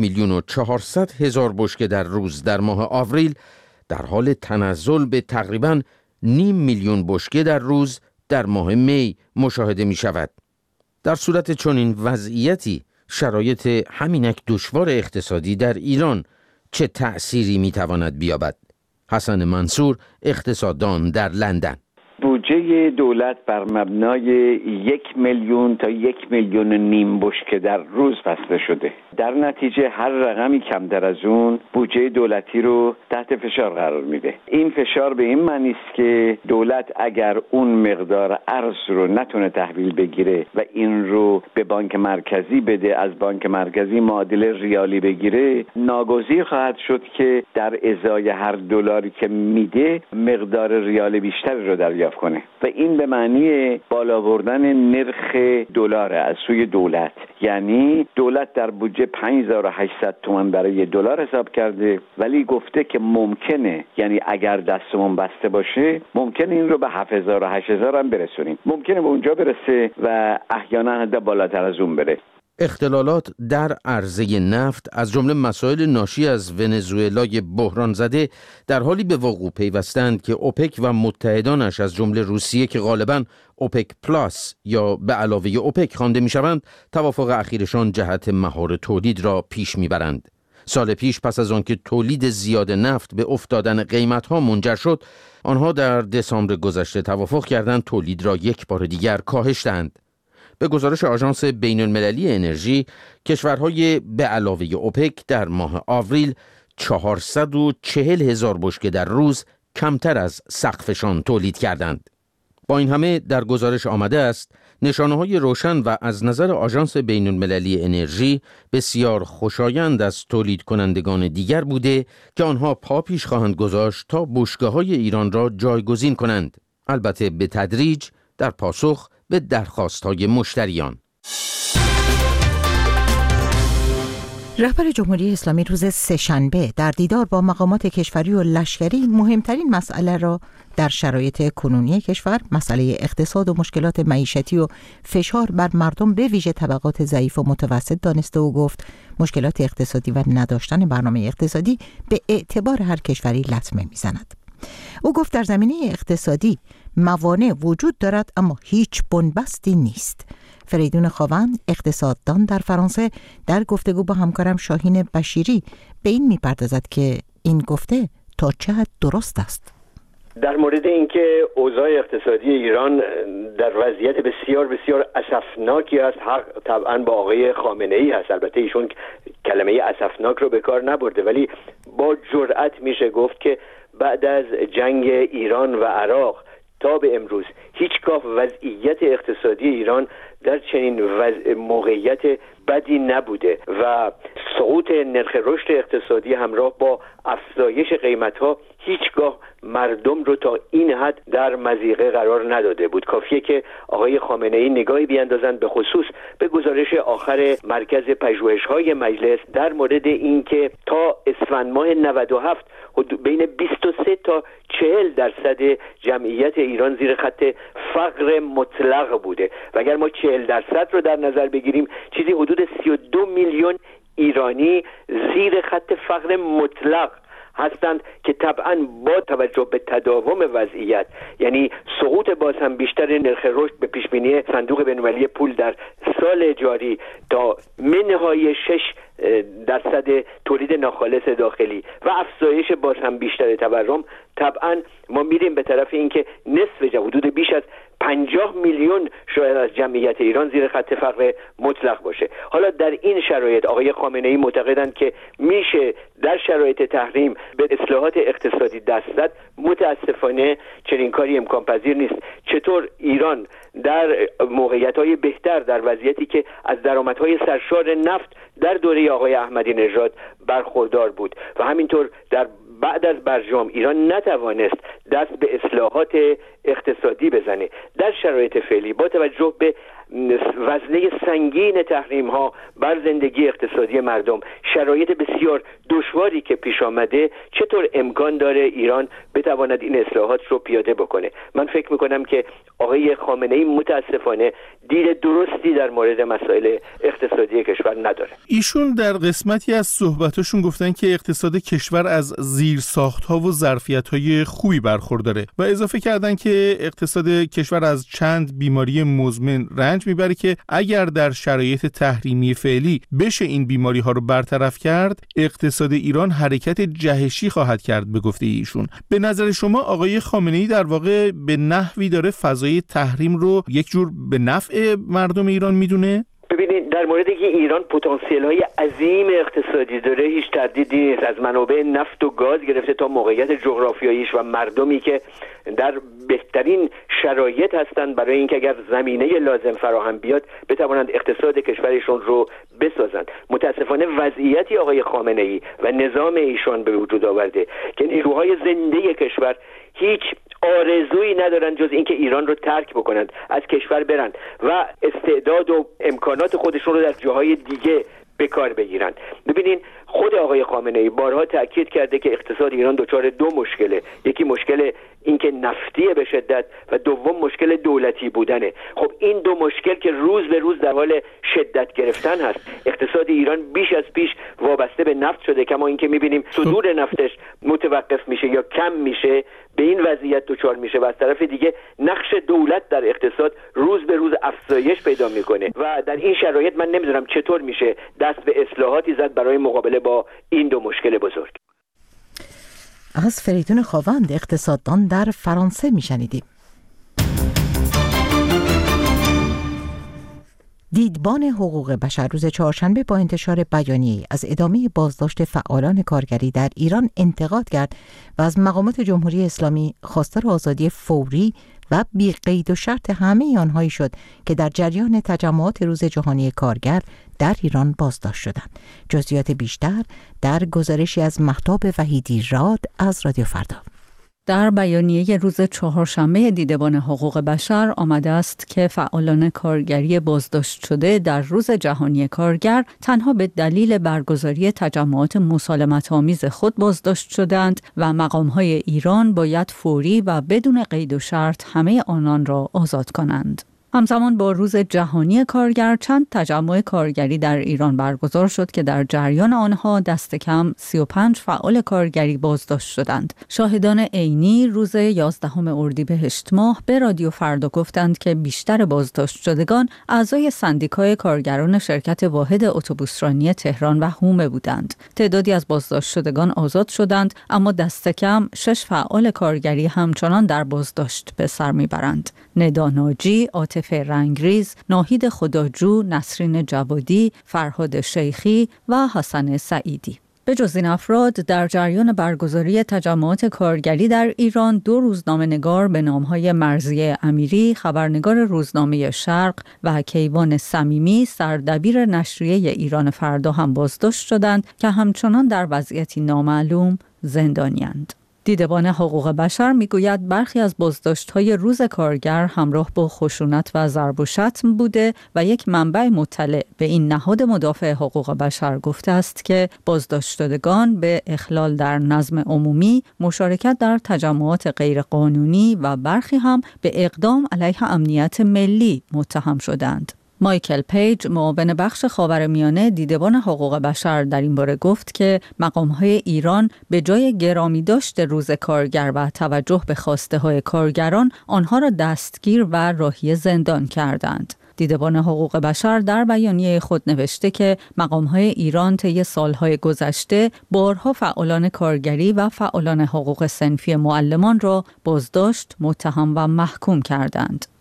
M: 1,400,000 بشکه در روز در ماه آوریل در حال تنزل به تقریباً 500,000 بشکه در روز در ماه می مشاهده می شود. در صورت چنین وضعیتی شرایط همینک دشوار اقتصادی در ایران چه تأثیری می تواند بیابد؟ حسن منصور، اقتصاددان در لندن:
D: بودجه دولت بر مبنای 1 میلیون تا 1,5 میلیون بشکه در روز بسته شده. در نتیجه هر رقمی کمتر از اون بودجه دولتی رو تحت فشار قرار میده. این فشار به این معنی است که دولت اگر اون مقدار ارز رو نتونه تحویل بگیره و این رو به بانک مرکزی بده، از بانک مرکزی معادل ریالی بگیره، ناگزیر خواهد شد که در ازای هر دلاری که میده مقدار ریال بیشتری رو دریافت کنه و این به معنی بالا بردن نرخ دلار از سوی دولت. یعنی دولت در بودجه 5800 تومان برای دلار حساب کرده، ولی گفته که ممکنه، یعنی اگر دستمون بسته باشه، ممکنه این رو به 7000 و 8000 هم برسونیم، ممکنه به اونجا برسه و احیانا حتی بالاتر از اون بره.
M: اختلالات در عرضه نفت از جمله مسائل ناشی از ونزوئلای بحران زده در حالی به وقوع پیوستند که اوپک و متحدانش از جمله روسیه که غالباً اوپک پلاس یا به علاوه اوپک خوانده می‌شوند، توافق اخیرشان جهت مهار تولید را پیش می‌برند. سال پیش پس از آنکه تولید زیاد نفت به افتادن قیمت‌ها منجر شد، آنها در دسامبر گذشته توافق کردند تولید را یک بار دیگر کاهش دهند. به گزارش آژانس بین المللی انرژی، کشورهای به علاوه اوپک در ماه آوریل 440,000 بشکه در روز کمتر از سقفشان تولید کردند. با این همه در گزارش آمده است نشانه‌های روشن و از نظر آژانس بین المللی انرژی بسیار خوشایند از تولید کنندگان دیگر بوده که آنها پا پیش خواهند گذاشت تا بشکه‌های ایران را جایگزین کنند، البته به تدریج در پاسخ به درخواست‌های مشتریان.
A: رهبر جمهوری اسلامی روز سه‌شنبه در دیدار با مقامات کشوری و لشکری مهمترین مسئله را در شرایط کنونی کشور، مسئله اقتصاد و مشکلات معیشتی و فشار بر مردم به ویژه طبقات ضعیف و متوسط دانسته و گفت مشکلات اقتصادی و نداشتن برنامه اقتصادی به اعتبار هر کشوری لطمه می‌زند. او گفت در زمینه اقتصادی موانع وجود دارد اما هیچ بنبستی نیست. فریدون خاوند، اقتصاددان در فرانسه، در گفتگو با همکارم شاهین بشیری به این می‌پردازد که این گفته تا چه حد درست است.
N: در مورد اینکه اوضاع اقتصادی ایران در وضعیت بسیار بسیار اسفناکی است، حق طبعا با آقای خامنه‌ای هست. البته ایشون کلمه اسفناک رو به کار نبرده، ولی با جرأت میشه گفت که بعد از جنگ ایران و عراق تا به امروز هیچگاه وضعیت اقتصادی ایران در چنین موقعیت بدی نبوده و سقوط نرخ رشد اقتصادی همراه با افزایش قیمت‌ها هیچگاه مردم رو تا این حد در مضیقه قرار نداده بود. کافیه که آقای خامنه‌ای نگاهی بیاندازند به خصوص به گزارش آخر مرکز پژوهش‌های مجلس در مورد اینکه تا اسفند ماه 97 بین 23 تا 40% جمعیت ایران زیر خط فقر مطلق بوده و اگر ما 40% رو در نظر بگیریم چیزی حدود 32 میلیون ایرانی زیر خط فقر مطلق هستند که طبعا با توجه به تداوم وضعیت، یعنی سقوط باز هم بیشتر نرخ رشد به پیشبینی صندوق بین‌المللی پول در سال جاری تا منهای 6% تولید ناخالص داخلی و افزایش باز هم بیشتر تورم، طبعا ما میریم به طرف اینکه نصف حدود بیش از 50 میلیون شاید از جمعیت ایران زیر خط فقر مطلق باشه. حالا در این شرایط آقای خامنه‌ای معتقدند که میشه در شرایط تحریم به اصلاحات اقتصادی دست زد. متاسفانه چنین کاری امکان پذیر نیست. چطور ایران در موقعیت‌های بهتر، در وضعیتی که از درآمدهای سرشار نفت در دوره آقای احمدی نژاد برخوردار بود و همینطور در بعد از برجام ایران نتوانست دست به اصلاحات اقتصادی بزنه، در شرایط فعلی با توجه به وزنه سنگین تحریم ها بر زندگی اقتصادی مردم، شرایط بسیار دشواری که پیش آمده، چطور امکان داره ایران بتواند این اصلاحات رو پیاده بکنه؟ من فکر میکنم که آقای خامنه‌ای متاسفانه دید درستی در مورد مسائل اقتصادی کشور نداره.
O: ایشون در قسمتی از صحبتاشون گفتن که اقتصاد کشور از زیرساخت‌ها و ظرفیت‌های خوبی برخورداره و اضافه کردن که اقتصاد کشور از چند بیماری مزمن رنج میبره که اگر در شرایط تحریمی فعلی بشه این بیماری‌ها رو برطرف کرد، اقتصاد ایران حرکت جهشی خواهد کرد به گفته ایشون. به نظر شما آقای خامنه‌ای در واقع به نحوی داره فضای تحریم رو یک جور به نفع مردم ایران میدونه؟
N: ببینید، در مورد اینکه ایران پتانسیل‌های عظیم اقتصادی داره هیچ تردیدی نیست. از منابع نفت و گاز گرفته تا موقعیت جغرافیاییش و مردمی که در بهترین شرایط هستند برای اینکه اگر زمینه لازم فراهم بیاد بتوانند اقتصاد کشورشون رو بسازند. متاسفانه وضعیتی آقای خامنه‌ای و نظام ایشان به وجود آورده که نیروهای زنده کشور هیچ آرزویی ندارن جز اینکه ایران رو ترک بکنند، از کشور برند و استعداد و امکانات خودشون رو در جاهای دیگه به کار بگیرند. ببینین، خود آقای خامنه‌ای بارها تاکید کرده که اقتصاد ایران دچار دو مشکله، یکی مشکل اینکه نفتیه به شدت و دوم مشکل دولتی بودنه. خب این دو مشکل که روز به روز در حال شدت گرفتن هست. اقتصاد ایران بیش از پیش وابسته به نفت شده، کما اینکه می‌بینیم صدور نفتش متوقف میشه یا کم میشه، به این وضعیت دچار میشه و از طرف دیگه نقش دولت در اقتصاد روز به روز افزایش پیدا میکنه و در این شرایط من نمیدونم چطور میشه دست به اصلاحاتی زد برای مقابله با این دو مشکل بزرگ.
A: از فریدون خواوند، اقتصاددان در فرانسه میشنیدیم. دیدبان حقوق بشر روز چهارشنبه با انتشار بیانیه‌ای از ادامه بازداشت فعالان کارگری در ایران انتقاد کرد و از مقامات جمهوری اسلامی خواستار آزادی فوری و بی قید و شرط همه آنهایی شد که در جریان تجمعات روز جهانی کارگر در ایران بازداشت شدند. جزئیات بیشتر در گزارشی از مهتاب وحیدی راد از رادیو فردا.
P: در بیانیه روز چهارشنبه دیدبان حقوق بشر آمده است که فعالان کارگری بازداشت شده در روز جهانی کارگر تنها به دلیل برگزاری تجمعات مسالمت‌آمیز خود بازداشت شدند و مقام‌های ایران باید فوری و بدون قید و شرط همه آنان را آزاد کنند. همزمان با روز جهانی کارگر چند تجمع کارگری در ایران برگزار شد که در جریان آنها دست کم 35 فعال کارگری بازداشت شدند. شاهدان عینی روز 11 اردیبهشت ماه به رادیو فردا گفتند که بیشتر بازداشت شدگان اعضای سندیکای کارگران شرکت واحد اتوبوسرانی تهران و هومه بودند. تعدادی از بازداشت شدگان آزاد شدند، اما دست کم 6 فعال کارگری همچنان در بازداشت به سر میبرند. ندا ناجی، عاطف رنگریز، ناهید خداجو، نسرین جوادی، فرهاد شیخی و حسن سعیدی. به جز این افراد در جریان برگزاری تجمعات کارگری در ایران 2 روزنامه‌نگار به نام‌های مرضیه امیری، خبرنگار روزنامه شرق و کیوان صمیمی، سردبیر نشریه ایران فردا هم بازداشت شدند که همچنان در وضعیتی نامعلوم زندانی‌اند. دیدبان حقوق بشر میگوید برخی از بازداشت‌های روز کارگر همراه با خشونت و ضرب و شتم بوده و یک منبع مطلع به این نهاد مدافع حقوق بشر گفته است که بازداشت شدگان به اخلال در نظم عمومی، مشارکت در تجمعات غیرقانونی و برخی هم به اقدام علیه امنیت ملی متهم شدند. مایکل پیج، معاون بخش خاورمیانه دیدبان حقوق بشر، در این باره گفت که مقام‌های ایران به جای گرامی داشت روز کارگر و توجه به خواسته‌های کارگران، آنها را دستگیر و راهی زندان کردند. دیدبان حقوق بشر در بیانیه خود نوشته که مقام‌های ایران طی سالهای گذشته بارها فعالان کارگری و فعالان حقوق صنفی معلمان را بازداشت، متهم و محکوم کردند.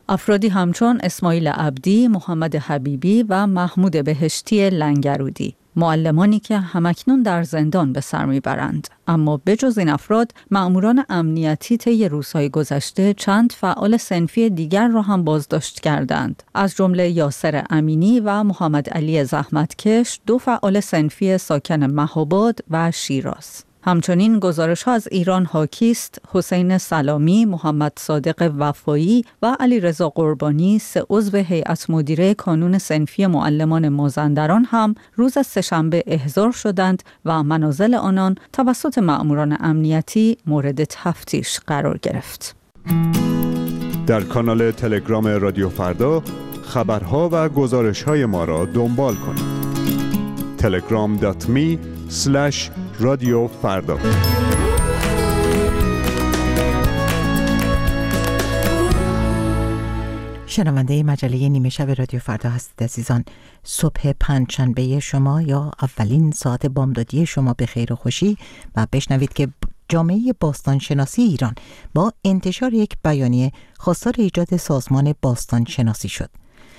P: افرادی همچون اسماعیل عبدی، محمد حبیبی و محمود بهشتی لنگرودی، معلمانی که همکنون در زندان به سر میبرند. اما بجز این افراد، مأموران امنیتی طی روزهای گذشته چند فعال صنفی دیگر را هم بازداشت کردند، از جمله یاسر امینی و محمد علی زحمتکش، 2 فعال صنفی ساکن مهاباد و شیراز. همچنین گزارش‌ها از ایران حاکی است حسین سلامی، محمد صادق وفایی و علیرضا قربانی، 3 عضو هیئت مدیره کانون صنفی معلمان مازندران هم روز سه‌شنبه احضار شدند و منازل آنان توسط مأموران امنیتی مورد تفتیش قرار گرفت.
Q: در کانال تلگرام رادیو فردا خبرها و گزارش‌های ما را دنبال کنید. telegram.me/رادیو فردا.
A: شنونده مجله نیمه شب رادیو فردا هستید عزیزان. صبح پنجشنبه شما یا اولین ساعت بامدادی شما به خیر و خوشی و بشنوید که جامعه باستانشناسی ایران با انتشار یک بیانیه خواستار ایجاد سازمان باستانشناسی شد.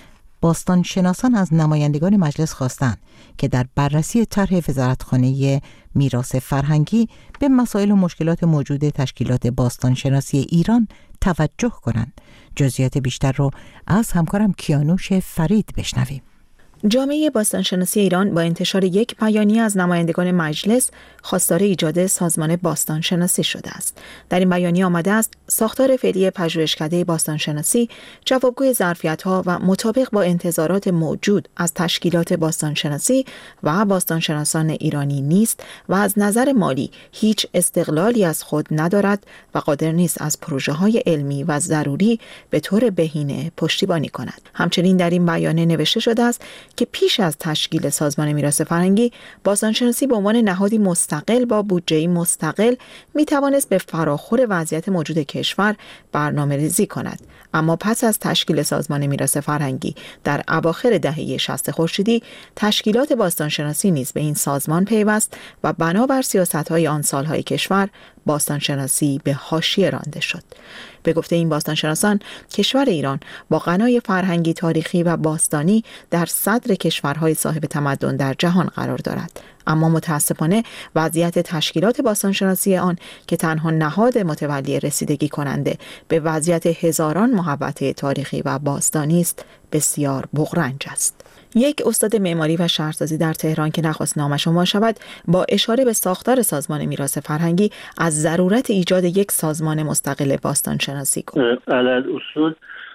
A: باستانشناسان از نمایندگان مجلس خواستند که در بررسی طرح وزارتخانه میراث فرهنگی به مسائل و مشکلات موجود تشکیلات باستانشناسی ایران توجه کنند. جزئیات بیشتر رو از همکارم کیانوش فرید بشنویم.
R: جامعه باستانشناسی ایران با انتشار یک بیانیه از نمایندگان مجلس خواستار ایجاد سازمان باستانشناسی شده است. در این بیانیه آمده است ساختار فعلی پژوهشکده باستانشناسی جوابگوی ظرفیت‌ها و مطابق با انتظارات موجود از تشکیلات باستانشناسی و باستانشناسان ایرانی نیست و از نظر مالی هیچ استقلالی از خود ندارد و قادر نیست از پروژه‌های علمی و ضروری به طور بهینه پشتیبانی کند. همچنین در این بیانیه نوشته شده است که پیش از تشکیل سازمان میراث فرهنگی، باستانشناسی به عنوان نهادی مستقل با بودجه‌ای مستقل میتوانست به فراخور وضعیت موجود کشور برنامه‌ریزی کند. اما پس از تشکیل سازمان میراث فرهنگی در اواخر دهه 60 خورشیدی، تشکیلات باستانشناسی نیز به این سازمان پیوست و بنابر سیاست‌های آن سال‌های کشور، باستانشناسی به حاشیه رانده شد. به گفته این باستانشناسان، کشور ایران با غنای فرهنگی، تاریخی و باستانی در صدر کشورهای صاحب تمدن در جهان قرار دارد. اما متاسفانه وضعیت تشکیلات باستانشناسی آن که تنها نهاد متولی رسیدگی کننده به وضعیت هزاران محوطه تاریخی و باستانی است، بسیار بغرنج است. یک استاد معماری و شهرسازی در تهران که نخواست نامش عنوان شود، با اشاره به ساختار سازمان میراث فرهنگی از ضرورت ایجاد یک سازمان مستقل باستانشناسی گفت.
S: علی‌الاصول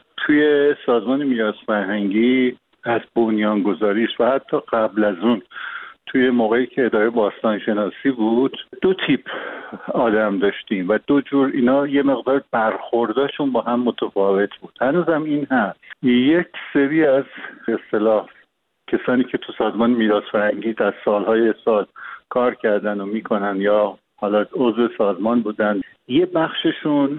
S: توی سازمان میراث فرهنگی از بنیانگذاریش و حتی قبل از اون توی موقعی که اداره باستانشناسی بود 2 تیپ آدم داشتیم و 2 جور اینا یه مقدار برخورداشون با هم متفاوت بود. هنوزم این هست. یک سری از اصطلاح کسانی که تو سازمان میراث فرهنگی در سالهای سال کار کردن و میکنن یا حالا عضو سازمان بودن، یه بخششون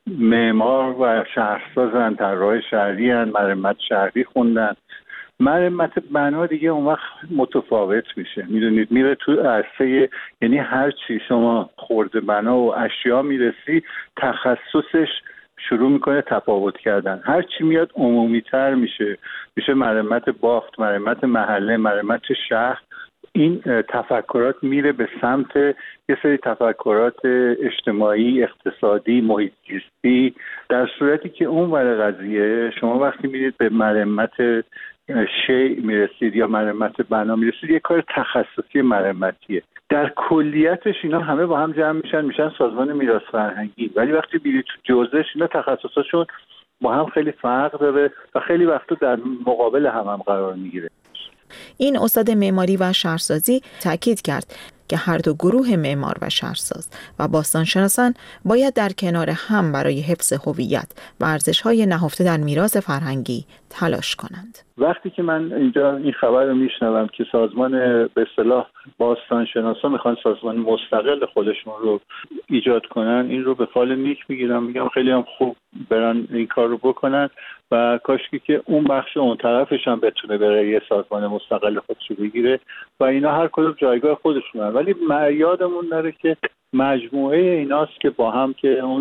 S: معمار و شهرسازن، طراح شهری هن، مرمت شهری خوندن. مرمت بنا دیگه اون وقت متفاوت میشه، میدونید میره تو عرصه، یعنی هر چی شما خرده بنا و اشیا میرسی تخصصش شروع میکنه تفاوت کردن. هر چی میاد عمومی تر میشه مرمت بافت، مرمت محله، مرمت شهر. این تفکرات میره به سمت یه سری تفکرات اجتماعی، اقتصادی، محیط زیستی، در صورتی که اون ور قضیه شما وقتی میرید به مرمت شیء میرسید یا مرمت بنا میرسید، یه کار تخصصی مرمتیه. در کلیتش اینا همه با هم جمع میشن سازمان میراث فرهنگی، ولی وقتی میرید تو جزئش اینا تخصصاشون با هم خیلی فرق داره و خیلی وقتا در مقابل هم قرار میگیره.
R: این استاد معماری و شهرسازی تاکید کرد که هر دو گروه معمار و شهرساز و باستانشناسان باید در کنار هم برای حفظ هویت و ارزش‌های نهفته در میراث فرهنگی تلاش کنند.
S: وقتی که من اینجا این خبر رو میشنوم که سازمان به اصطلاح باستانشناسا میخوان سازمان مستقل خودشون رو ایجاد کنن، این رو به فال نیک میگیرم، میگم خیلی هم خوب برن این کار رو بکنن و کاشکی که اون بخش اون طرفش هم بتونه بره یه سازمان مستقل خودشو بگیره و اینا هر کدوم جایگاه خودشونن. ولی یادمون نره که مجموعه ایناست که با هم که اون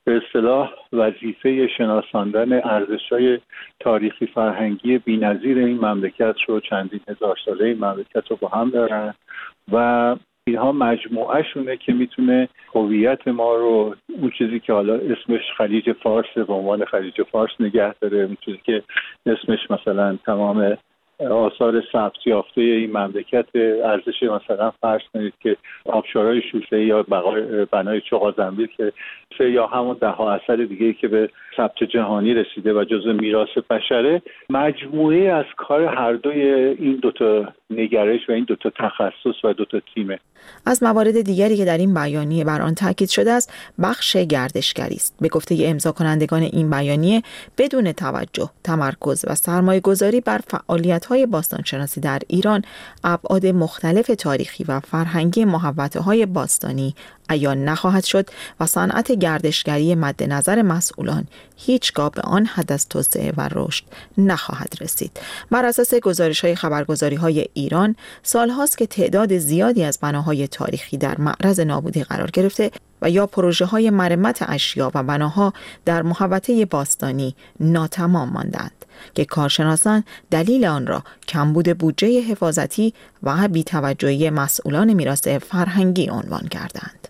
S: به اصطلاح وظیفه شناساندن ارزش‌های تاریخی فرهنگی بی‌نظیر این مملکت رو، چندین هزار ساله این مملکت رو با هم دارن و اینها مجموعه شونه که میتونه هویت ما رو، اون چیزی که حالا اسمش خلیج فارس به عنوان خلیج فارس نگه داره، اون چیزی که اسمش مثلا تمام آثار ثبت یافته این مملکت، ارزش مثلا فرض کنید که آبشارهای شوشه‌ای یا بنای چغازنبیل که یا همون ده‌ها اثر دیگه‌ای که به ثبت جهانی رسیده و جزء میراث بشره، مجموعه از کار هر دوی این دوتا نگرش و این دوتا تخصص و دوتا تیمه.
R: از موارد دیگری که در این بیانیه بر آن تاکید شده است بخش گردشگری است. به گفته امضا کنندگان این بیانیه، بدون توجه، تمرکز و سرمایه‌گذاری بر فعالیت‌های باستانشناسی در ایران، ابعاد مختلف تاریخی و فرهنگی محوطه‌های باستانی عیان نخواهد شد و صنعت گردشگری مد نظر مسئولان هیچگاه به آن حد از توسعه و رشد نخواهد رسید. بر اساس گزارش‌های خبرگزاری‌های ایران، سال‌هاست که تعداد زیادی از بناهای تاریخی در معرض نابودی قرار گرفته و یا پروژه‌های مرمت اشیا و بناها در محوطه باستانی ناتمام ماندند که کارشناسان دلیل آن را کمبود بودجه حفاظتی و بی‌توجهی مسئولان میراث فرهنگی عنوان کردند.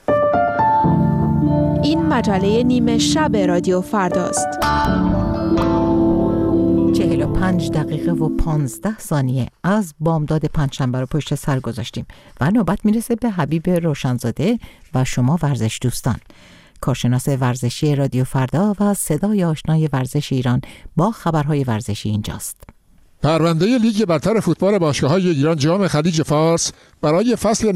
T: این مجله نیمه شب رادیو فرداست.
A: 45 دقیقه و 15 ثانیه از بامداد پنجشنبه رو پشت سر گذاشتیم و نوبت میرسه به حبیب روشنزاده و شما ورزش دوستان. کارشناس ورزشی رادیو فردا و صدای آشنای ورزش ایران با خبرهای ورزشی اینجاست.
U: پرونده لیگ برتر فوتبال باشگاه‌های ایران جام خلیج فارس برای فصل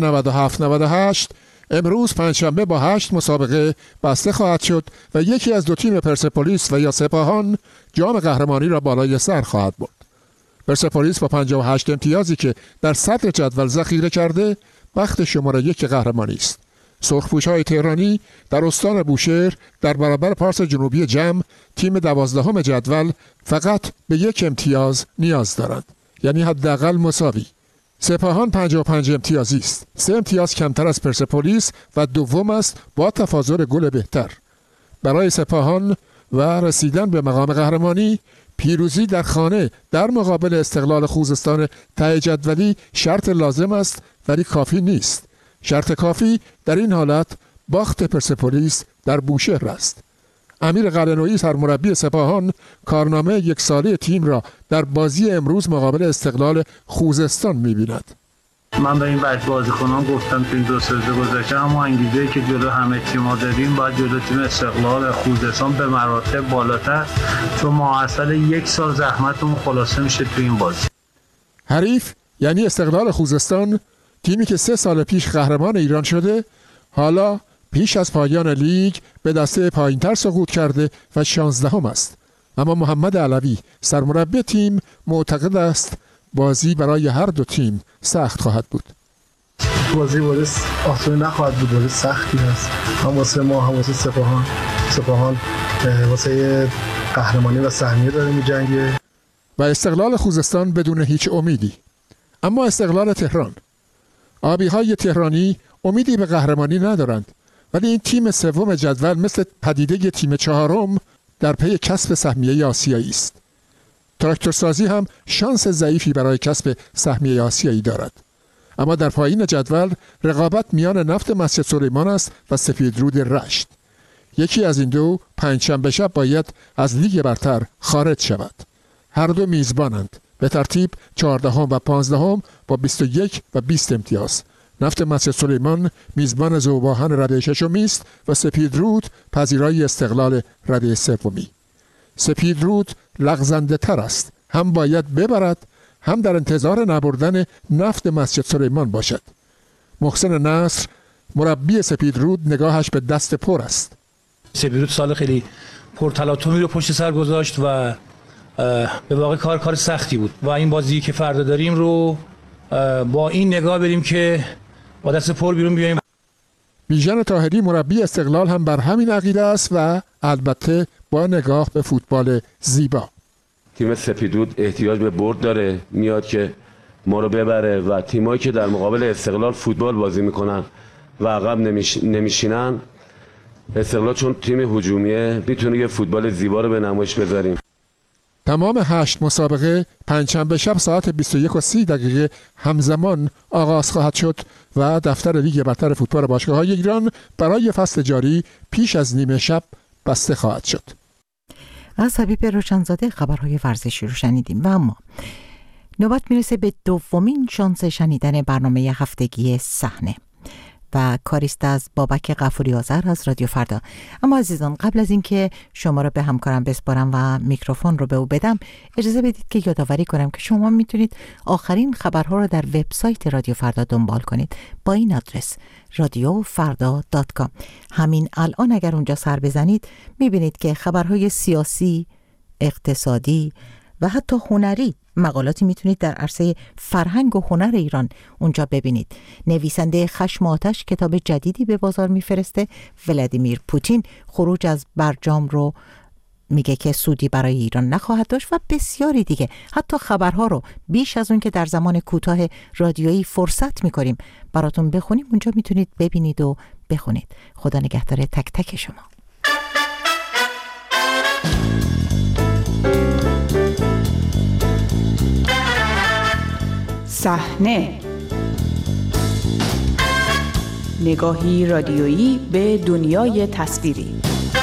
U: 97-98 امروز پنجشنبه با 8 مسابقه بسته خواهد شد و یکی از دو تیم پرسپولیس و یا سپاهان جام قهرمانی را بالای سر خواهد برد. پرسپولیس با 58 امتیازی که در صدر جدول ذخیره کرده، بخت شماره 1 قهرمانی است. سرخپوش‌های تهرانی در استان بوشهر در برابر پارس جنوبی جم، تیم 12 جدول، فقط به 1 امتیاز نیاز دارند، یعنی حداقل مساوی. سپاهان 55 امتیازی است، 3 امتیاز کمتر از پرسپولیس و دوم است با تفاضل گل بهتر. برای سپاهان و رسیدن به مقام قهرمانی، پیروزی در خانه در مقابل استقلال خوزستان ته جدولی شرط لازم است، ولی کافی نیست. شرط کافی در این حالت باخت پرسپولیس در بوشهر است. امیر قلعه‌نویی سرمربی سپاهان کارنامه 1 ساله تیم را در بازی امروز مقابل استقلال خوزستان می‌بیند.
V: من به این بازیکنان گفتم تو این 2 سال گذشته، اما انگیزه‌ای که جلو همه تیم‌ها داریم باید جلو تیم استقلال خوزستان به مراتب بالاتر، چون ما اصلا 1 سال زحمتمون خلاصه میشه تو این بازی.
U: حریف یعنی استقلال خوزستان، تیمی که 3 سال پیش قهرمان ایران شده، حالا پیش از پایان لیگ به دسته پایین‌تر سقوط کرده و 16ام است. اما محمد علوی سرمربی تیم معتقد است بازی برای هر دو تیم سخت خواهد بود.
W: بازی آسان نخواهد بود، بازی سختی است، هم واسه ما هم واسه سپاهان واسه قهرمانی و سهمیه داره می‌جنگه
U: و استقلال خوزستان بدون هیچ امیدی. اما استقلال تهران، آبی‌های تهرانی امیدی به قهرمانی ندارند، ولی این تیم 3 جدول مثل پدیده تیم 4 در پی کسب سهمیه آسیایی است. تراکتورسازی هم شانس ضعیفی برای کسب سهمیه آسیایی دارد. اما در پایین جدول رقابت میان نفت مسجد سلیمان است و سپیدرود رشت. یکی از این دو پنجشنبه شب باید از لیگ برتر خارج شود. هر دو میزبانند به ترتیب 14 و 15 با 21 و 20 امتیاز. نفت مسجد سلیمان میزبان ذوباهن رده 6 است و سپیدرود پذیرای استقلال رده 3. سپیدرود لغزنده تر است، هم باید ببرد هم در انتظار نبردن نفت مسجد سلیمان باشد. محسن نصر مربی سپیدرود نگاهش به دست پر است.
X: سپیدرود سال خیلی پرتلاطمی رو پشت سر گذاشت و به واقع کار سختی بود و این بازی که فردا داریم رو با این نگاه بریم که با دست پر بیرون بیاییم.
U: بیژن طاهری مربی استقلال هم بر همین عقیده است و البته با نگاه به فوتبال زیبا.
Y: تیم سپیدرود احتیاج به برد داره، میاد که ما رو ببره و تیمایی که در مقابل استقلال فوتبال بازی میکنن و عقب نمیشینن استقلال چون تیم هجومیه میتونه یه فوتبال زیبا رو به نمایش بذاریم.
U: تمام 8 مسابقه پنجشنبه شب ساعت 21:30 همزمان آغاز خواهد شد و دفتر لیگ برتر فوتبال باشگاه‌های ایران برای فصل جاری پیش از نیمه شب بسته خواهد شد.
A: از حبیب روشنزاده خبرهای ورزشی رو شنیدیم و اما نوبت میرسه به دومین شانس شنیدن برنامه هفتگی صحنه و کاریست از بابک غفوری آذر از رادیو فردا. اما عزیزان قبل از اینکه شما رو به همکارم بسپارم و میکروفون رو به او بدم، اجازه بدید که یادآوری کنم که شما میتونید آخرین خبرها رو در وبسایت رادیو فردا دنبال کنید با این آدرس radiofarda.com. همین الان اگر اونجا سر بزنید میبینید که خبرهای سیاسی، اقتصادی و حتی هنری، مقالاتی میتونید در عرصه فرهنگ و هنر ایران اونجا ببینید. نویسنده خشم آتش کتاب جدیدی به بازار میفرسته. ولادیمیر پوتین خروج از برجام رو میگه که سودی برای ایران نخواهد داشت و بسیاری دیگه. حتی خبرها رو بیش از اون که در زمان کوتاه رادیویی فرصت میکنیم براتون بخونیم اونجا میتونید ببینید و بخونید. خدا نگهدار تک تک شما.
T: صحنه، نگاهی رادیویی به دنیای تصویری.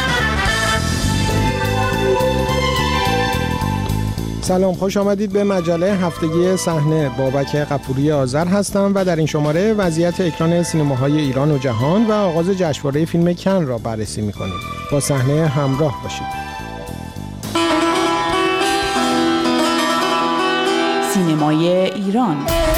B: سلام، خوش آمدید به مجله هفتگی صحنه. بابک غفوری آذر هستم و در این شماره وضعیت اکران سینماهای ایران و جهان و آغاز جشنواره فیلم کن را بررسی می‌کنیم. با صحنه همراه باشید.
T: سینمای ایران.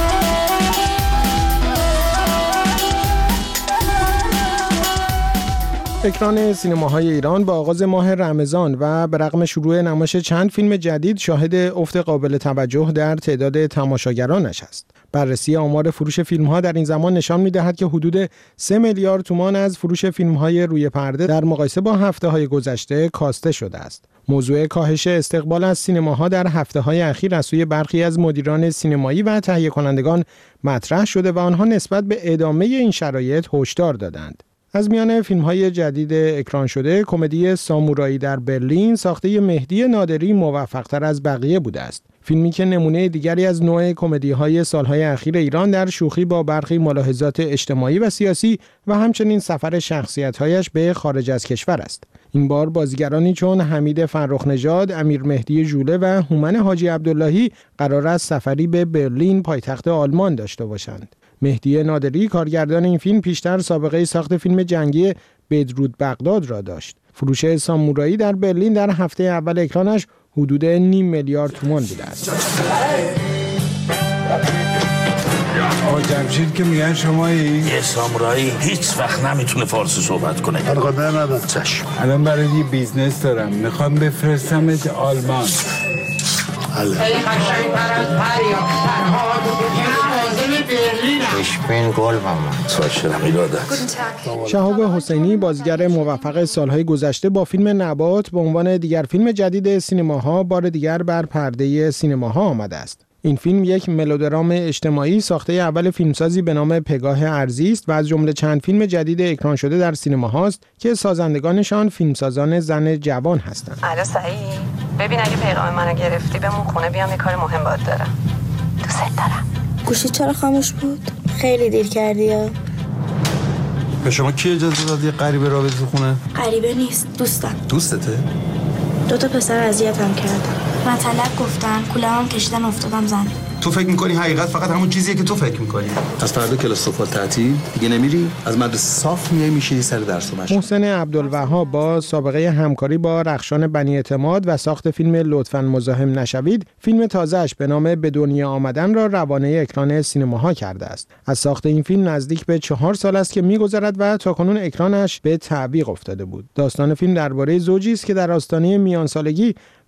B: اکران سینماهای ایران با آغاز ماه رمضان و به رغم شروع نمایش چند فیلم جدید شاهد افت قابل توجه در تعداد تماشاگرانش است. بررسی آمار فروش فیلم‌ها در این زمان نشان می‌دهد که حدود 3 میلیارد تومان از فروش فیلم‌های روی پرده در مقایسه با هفته‌های گذشته کاسته شده است. موضوع کاهش استقبال از سینماها در هفته‌های اخیر از سوی برخی از مدیران سینمایی و تهیه کنندگان مطرح شده و آنها نسبت به ادامه این شرایط هشدار دادند. از میان فیلم‌های جدید اکران شده، کمدی سامورایی در برلین ساخته مهدی نادری موفق‌تر از بقیه بوده است. فیلمی که نمونه دیگری از نوع کمدی‌های سال‌های اخیر ایران در شوخی با برخی ملاحظات اجتماعی و سیاسی و همچنین سفر شخصیت‌هایش به خارج از کشور است. این بار بازیگرانی چون حمید فرخ‌نژاد، امیر مهدی ژوله و هومن حاجی عبداللهی قرار است سفری به برلین پایتخت آلمان داشته باشند. مهدی نادری کارگردان این فیلم پیشتر سابقه ساخت فیلم جنگی بدرود بغداد را داشت. فروش سامورایی در برلین در هفته اول اکرانش حدود 0.5 میلیارد تومان بوده است.
C: آقا جمشید که میگن شمایی؟
E: یه سامورایی هیچ وقت نمیتونه فارسی صحبت کنه.
C: القدر ندارم. چشم. الان برای یه بیزنس دارم. میخوام بفرستمت آلمان.
E: خیلی قشنگ‌تر از پریان.
B: شهاب حسینی بازیگر موفق سالهای گذشته با فیلم نبات به عنوان دیگر فیلم جدید سینماها بار دیگر بر پرده سینماها آمده است. این فیلم یک ملودرام اجتماعی ساخته اول فیلمسازی به نام پگاه ارزی است و از جمله چند فیلم جدید اکران شده در سینماهاست که سازندگانشان فیلمسازان زن جوان هستند.
F: الو سعید، ببین اگه پیغام منو گرفتی بمون خونه، بیام یه کار مهم باهات دارم. دوست دارم.
G: گوشی چرا خاموش بود؟ خیلی دیر کردی یا؟
C: به شما کی اجازه داد یه غریبه را بذاری خونه؟
G: غریبه نیست، دوستم.
C: دوستته؟
G: 2 اذیتم کردن. مطلب گفتن، کوله‌ام کشیدن افتادم زمین.
C: تو فکر می‌کنی حقیقت فقط همون چیزیه که تو فکر می‌کنی؟ از فردا کلاس صبح تعطیل دیگه نمیری؟ از مدرسه صاف میای میشینی سر درس و مشق.
B: محسن عبدالوهاب با سابقه همکاری با رخشان بنی اعتماد و ساخت فیلم لطفاً مزاحم نشوید، فیلم تازه‌اش به نام به دنیا آمدن را روانه اکران سینماها کرده است. از ساخت این فیلم نزدیک به 4 سال است که می‌گذرد و تاکنون اکرانش به تعویق افتاده بود. داستان فیلم درباره زوجی است که در آستانه میانسالگی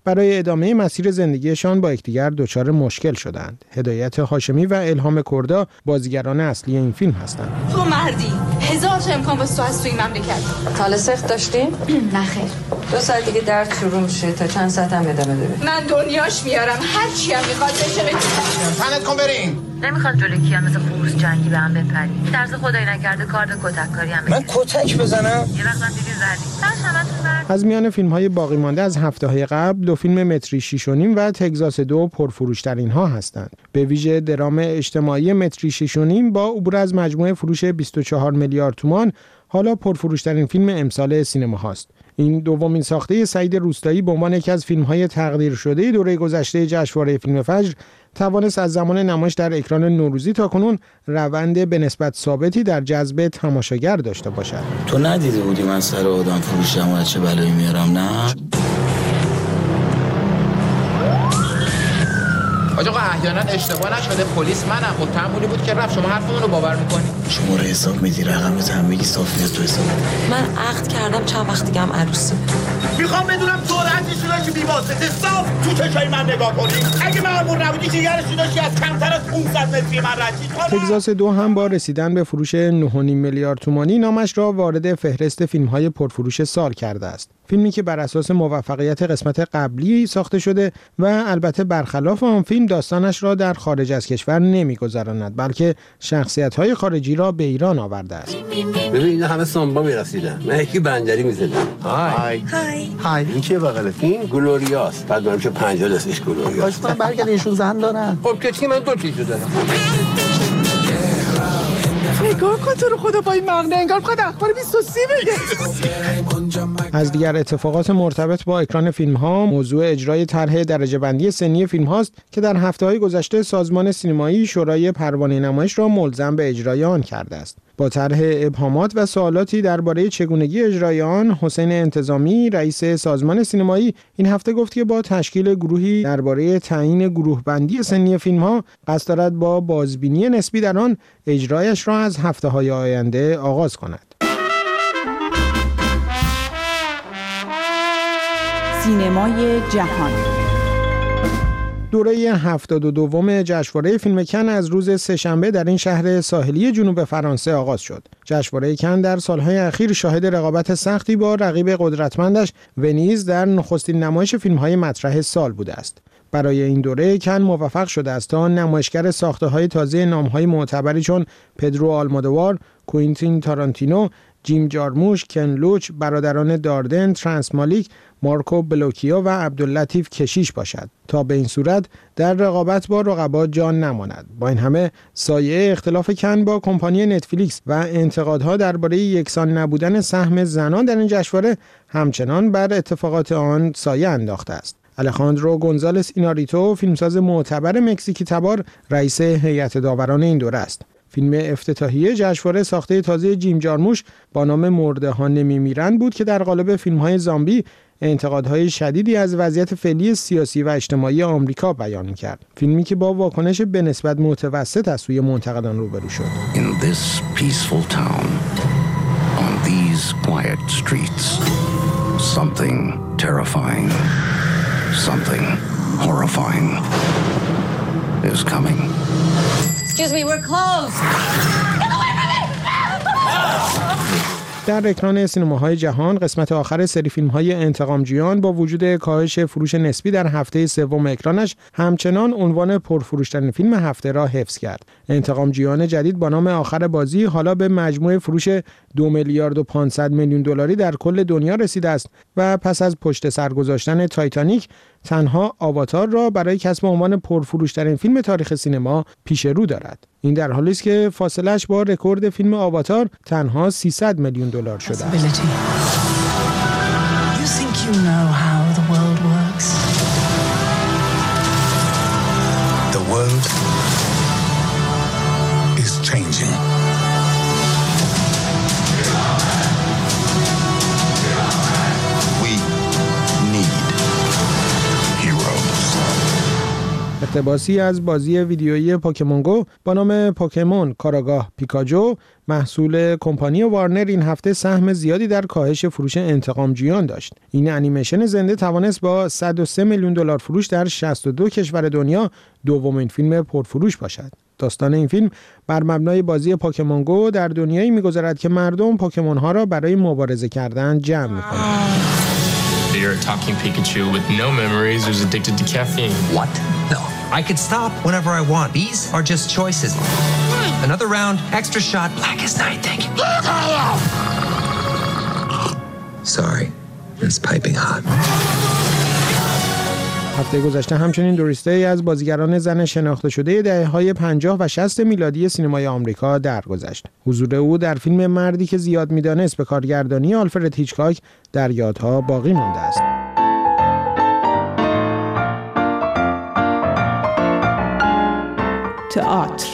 B: برای ادامه مسیر زندگیشان با یکدیگر دچار مشکل شدند. هدایت هاشمی و الهام کردا بازیگران اصلی این فیلم هستند.
H: تو مردی، هزار تا امکان واسه تو از توی مملکت. حال سخت داشتیم؟ نه خیر. 2 ساعت دیگه درد شروع میشه تا چند ساعت هم ادامه بده. من دنیاش میارم، هر چی هم میخواد بشه بگید.
I: تنت کن بریم. نمیخواد جلوی کیا مثل فروس جنگی به هم بپری. درس خدایی نکرده کارت کتک کاری هم. من کتک بزنم؟ یه وقت من دیگه زدی.
B: از میان فیلم‌های باقی مانده از هفته‌های قبل 2 فیلم متری 6.5 و تگزاس 2 پرفروش‌ترین ها هستند. به ویژه درام اجتماعی متری 6.5 با عبور از مجموع فروش 24 میلیارد تومان حالا پرفروش‌ترین فیلم امسال سینما هاست. این دومین ساخته سعید روستایی به عنوان یکی از فیلم‌های تقدیر شده دوره گذشته جشنواره فیلم فجر توانست از زمان نمایش در اکران نوروزی تا کنون روند به نسبت ثابتی در جذب تماشاگر داشته باشد.
J: تو ندیده بودی من سر آدم فروشم و چه بلایی میارم؟ نه؟
K: آقا احیانا اشتباه نشده، پلیس منم، متهمونی بود که رفت. شما حرفمون رو باور میکنی؟
J: شما رو حساب میدی، رقمت هم میگی، صاف میاد تو حساب.
F: من عقد کردم چند وقت دیگه هم عروسی.
K: میخوام بدونم سرعتشون رو که بی‌واسطه صاف تو چشای من نگاه کنی. اگه مأمور نبودی جگرشون داشتی از کمتر از 500 متری من رد کنی.
B: تگزاس 2 هم با رسیدن به فروش 9.5 میلیارد تومانی نامش را وارد فهرست فیلم‌های پرفروش سال کرده است. فیلمی که بر اساس موفقیت قسمت قبلی ساخته شده و البته برخلاف آن فیلم داستانش را در خارج از کشور نمی‌گذراند، بلکه شخصیت‌های خارجی را به ایران آورده است.
J: ببین اینا همه سامبا می‌رسیدن. من یکی بندری می‌زدم. های های این چه بغلت؟ این گلوریاست. بعد من چه 50 دستش گلوریاست.
K: باشه برگرد ایشون زن دارن. خب که چی من 2 چیزو دارم. نگاه کن تو رو خدا با این مغنه انگار بخواد اخبار 23 بگه.
B: از دیگر اتفاقات مرتبط با اکران فیلم‌ها موضوع اجرای طرح درجه بندی سنی فیلم‌هاست که در هفته‌های گذشته سازمان سینمایی شورای پروانه نمایش را ملزم به اجرای آن کرده است. با طرح ابهامات و سوالاتی درباره چگونگی اجرای آن، حسین انتظامی رئیس سازمان سینمایی این هفته گفت که با تشکیل گروهی درباره تعیین گروه بندی سنی فیلم‌ها قصد دارد با بازبینی نسبی در آن اجرایش را از هفته‌های آینده آغاز کند.
T: سینمای جهان
B: دوره 72 جشنواره فیلم کن از روز سه‌شنبه در این شهر ساحلی جنوب فرانسه آغاز شد. جشنواره کن در سالهای اخیر شاهد رقابت سختی با رقیب قدرتمندش ونیز در نخستین نمایش فیلم‌های مطرح سال بوده است. برای این دوره کن موفق شده است تا نمایشگر ساخته‌های تازه نام‌های معتبری چون پدرو آلمودوار، کوینتین تارانتینو، جیم جارموش، کن لوچ، برادران داردن، ترانس مالیک، مارکو بلوکیو و عبداللطیف کشیش باشد تا به این صورت در رقابت با رقبا جان نماند. با این همه سایه اختلاف کن با کمپانی نتفلیکس و انتقادها درباره یکسان نبودن سهم زنان در این جشنواره همچنان بر اتفاقات آن سایه انداخته است. الخاندرو گونزالس ایناریتو، فیلمساز معتبر مکزیکی تبار، رئیس هیئت داوران این دوره است. فیلم افتتاحیه جشنواره ساخته تازه جیم جارموش با نام مرده ها نمیمیرند بود که در قالب فیلم‌های زامبی انتقادهای شدیدی از وضعیت فعلی سیاسی و اجتماعی آمریکا بیان می‌کرد. فیلمی که با واکنش به نسبت متوسط از سوی منتقدان روبرو شد.
E: In this peaceful town, on these quiet streets, something terrifying, something horrifying is coming.
H: Excuse me, we're closed.
B: در اکران سینماهای جهان قسمت آخر سری فیلم‌های انتقامجویان با وجود کاهش فروش نسبی در هفته سوم اکرانش همچنان عنوان پرفروش‌ترین فیلم هفته را حفظ کرد. انتقامجویان جدید با نام آخر بازی حالا به مجموع فروش 2 میلیارد و 500 میلیون دلاری در کل دنیا رسیده است و پس از پشت سر گذاشتن تایتانیک تنها آواتار را برای کسب عنوان پرفروش‌ترین فیلم تاریخ سینما پیش رو دارد. این در حالی است که فاصله‌اش با رکورد فیلم آواتار تنها 300 میلیون دلار شده است. اقتباسی از بازی ویدیویی پوکمون گو با نام پوکمون کاراگاه پیکاجو محصول کمپانی وارنر این هفته سهم زیادی در کاهش فروش انتقامجویان داشت. این انیمیشن زنده توانست با 103 میلیون دلار فروش در 62 کشور دنیا دومین فیلم پرفروش باشد. داستان این فیلم بر مبنای بازی پوکمون گو در دنیایی می‌گذرد که مردم پوکمون ها را برای مبارزه کردن جمع می‌کنند.
D: You're a talking Pikachu with no memories who's addicted to caffeine.
L: What? No. I could stop whenever I want. These are just choices. Another round, extra shot, black as night, thank you. Sorry, it's piping hot.
B: هفته گذشته همچنین دوریس دی از بازیگران زن شناخته شده دهه‌های 50 و 60 میلادی سینمای آمریکا درگذشت. حضور او در فیلم مردی که زیاد می‌دانست به کارگردانی آلفرد هیچکاک در یادها باقی مانده است.
T: تئاتر.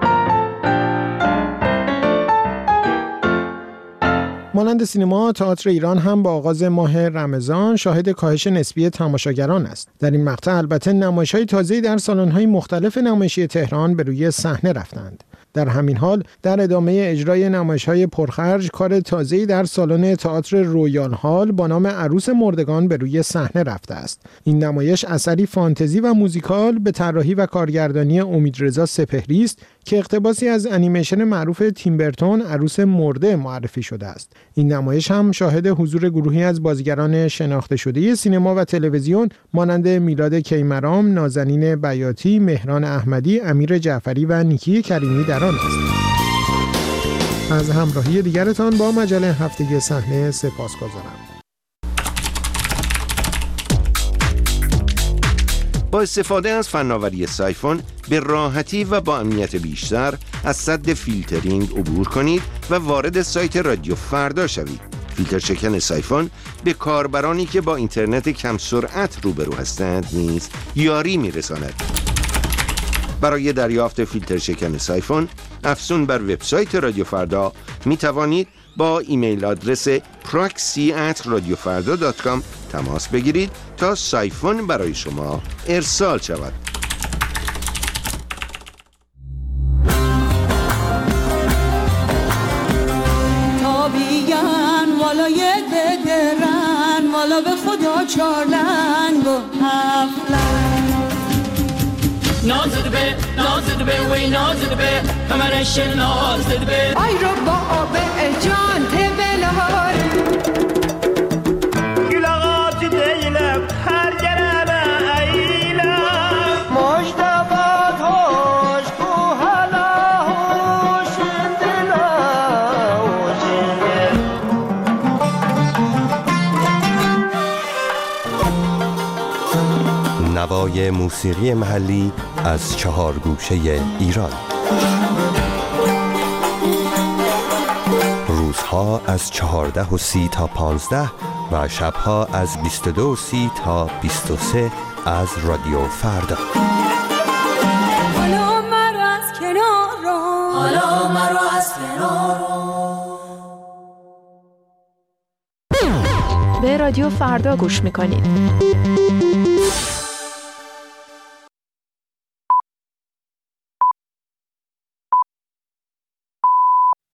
B: مانند سینما، تئاتر ایران هم با آغاز ماه رمضان شاهد کاهش نسبی تماشاگران است. در این مقطع البته نمایش‌های تازه‌ای در سالن‌های مختلف نمایشی تهران به روی صحنه رفتند. در همین حال در ادامه اجرای نمایش‌های پرخرج، کار تازه‌ای در سالن تئاتر رویال هال با نام عروس مردگان به روی صحنه رفته است. این نمایش اثری فانتزی و موزیکال به طراحی و کارگردانی امیدرضا سپهری است که اقتباسی از انیمیشن معروف تیم برتون عروس مرده معرفی شده است. این نمایش هم شاهد حضور گروهی از بازیگران شناخته شده سینما و تلویزیون مانند میلاد کیمرام، نازنین بیاتی، مهران احمدی، امیر جعفری و نیکی کریمی در آن است. از همراهی دیگرتان با مجله هفتگی صحنه سپاسگزارم.
M: با استفاده از فناوری سایفون به راحتی و با امنیت بیشتر از سد فیلترینگ عبور کنید و وارد سایت رادیو فردا شوید. فیلتر شکن سایفون به کاربرانی که با اینترنت کم سرعت روبرو هستند نیز یاری می‌رساند. برای دریافت فیلتر شکن سایفون افزون بر وبسایت رادیو فردا می توانید با ایمیل آدرس proxy@radiofarda.com تماس بگیرید تا سایفون برای شما ارسال شود.
N: تابیان والای ددرن والا به خدا چارلنگ و هفلنگ نازد به وی نازد به کمرش نازد به ای رو با آب جان تبلار گلاغات دیلم هر گرم ایلم مجدبات هوش کو حالا هوش دلا
O: نوای موسیقی محلی از 4 گوشه ایران. روزها از 14:30 تا 15 و شبها از 22:30 تا 23 از رادیو فردا.
N: حالا مرا از کنار رو حالا مرا از کنار
T: به رادیو فردا گوش میکنید.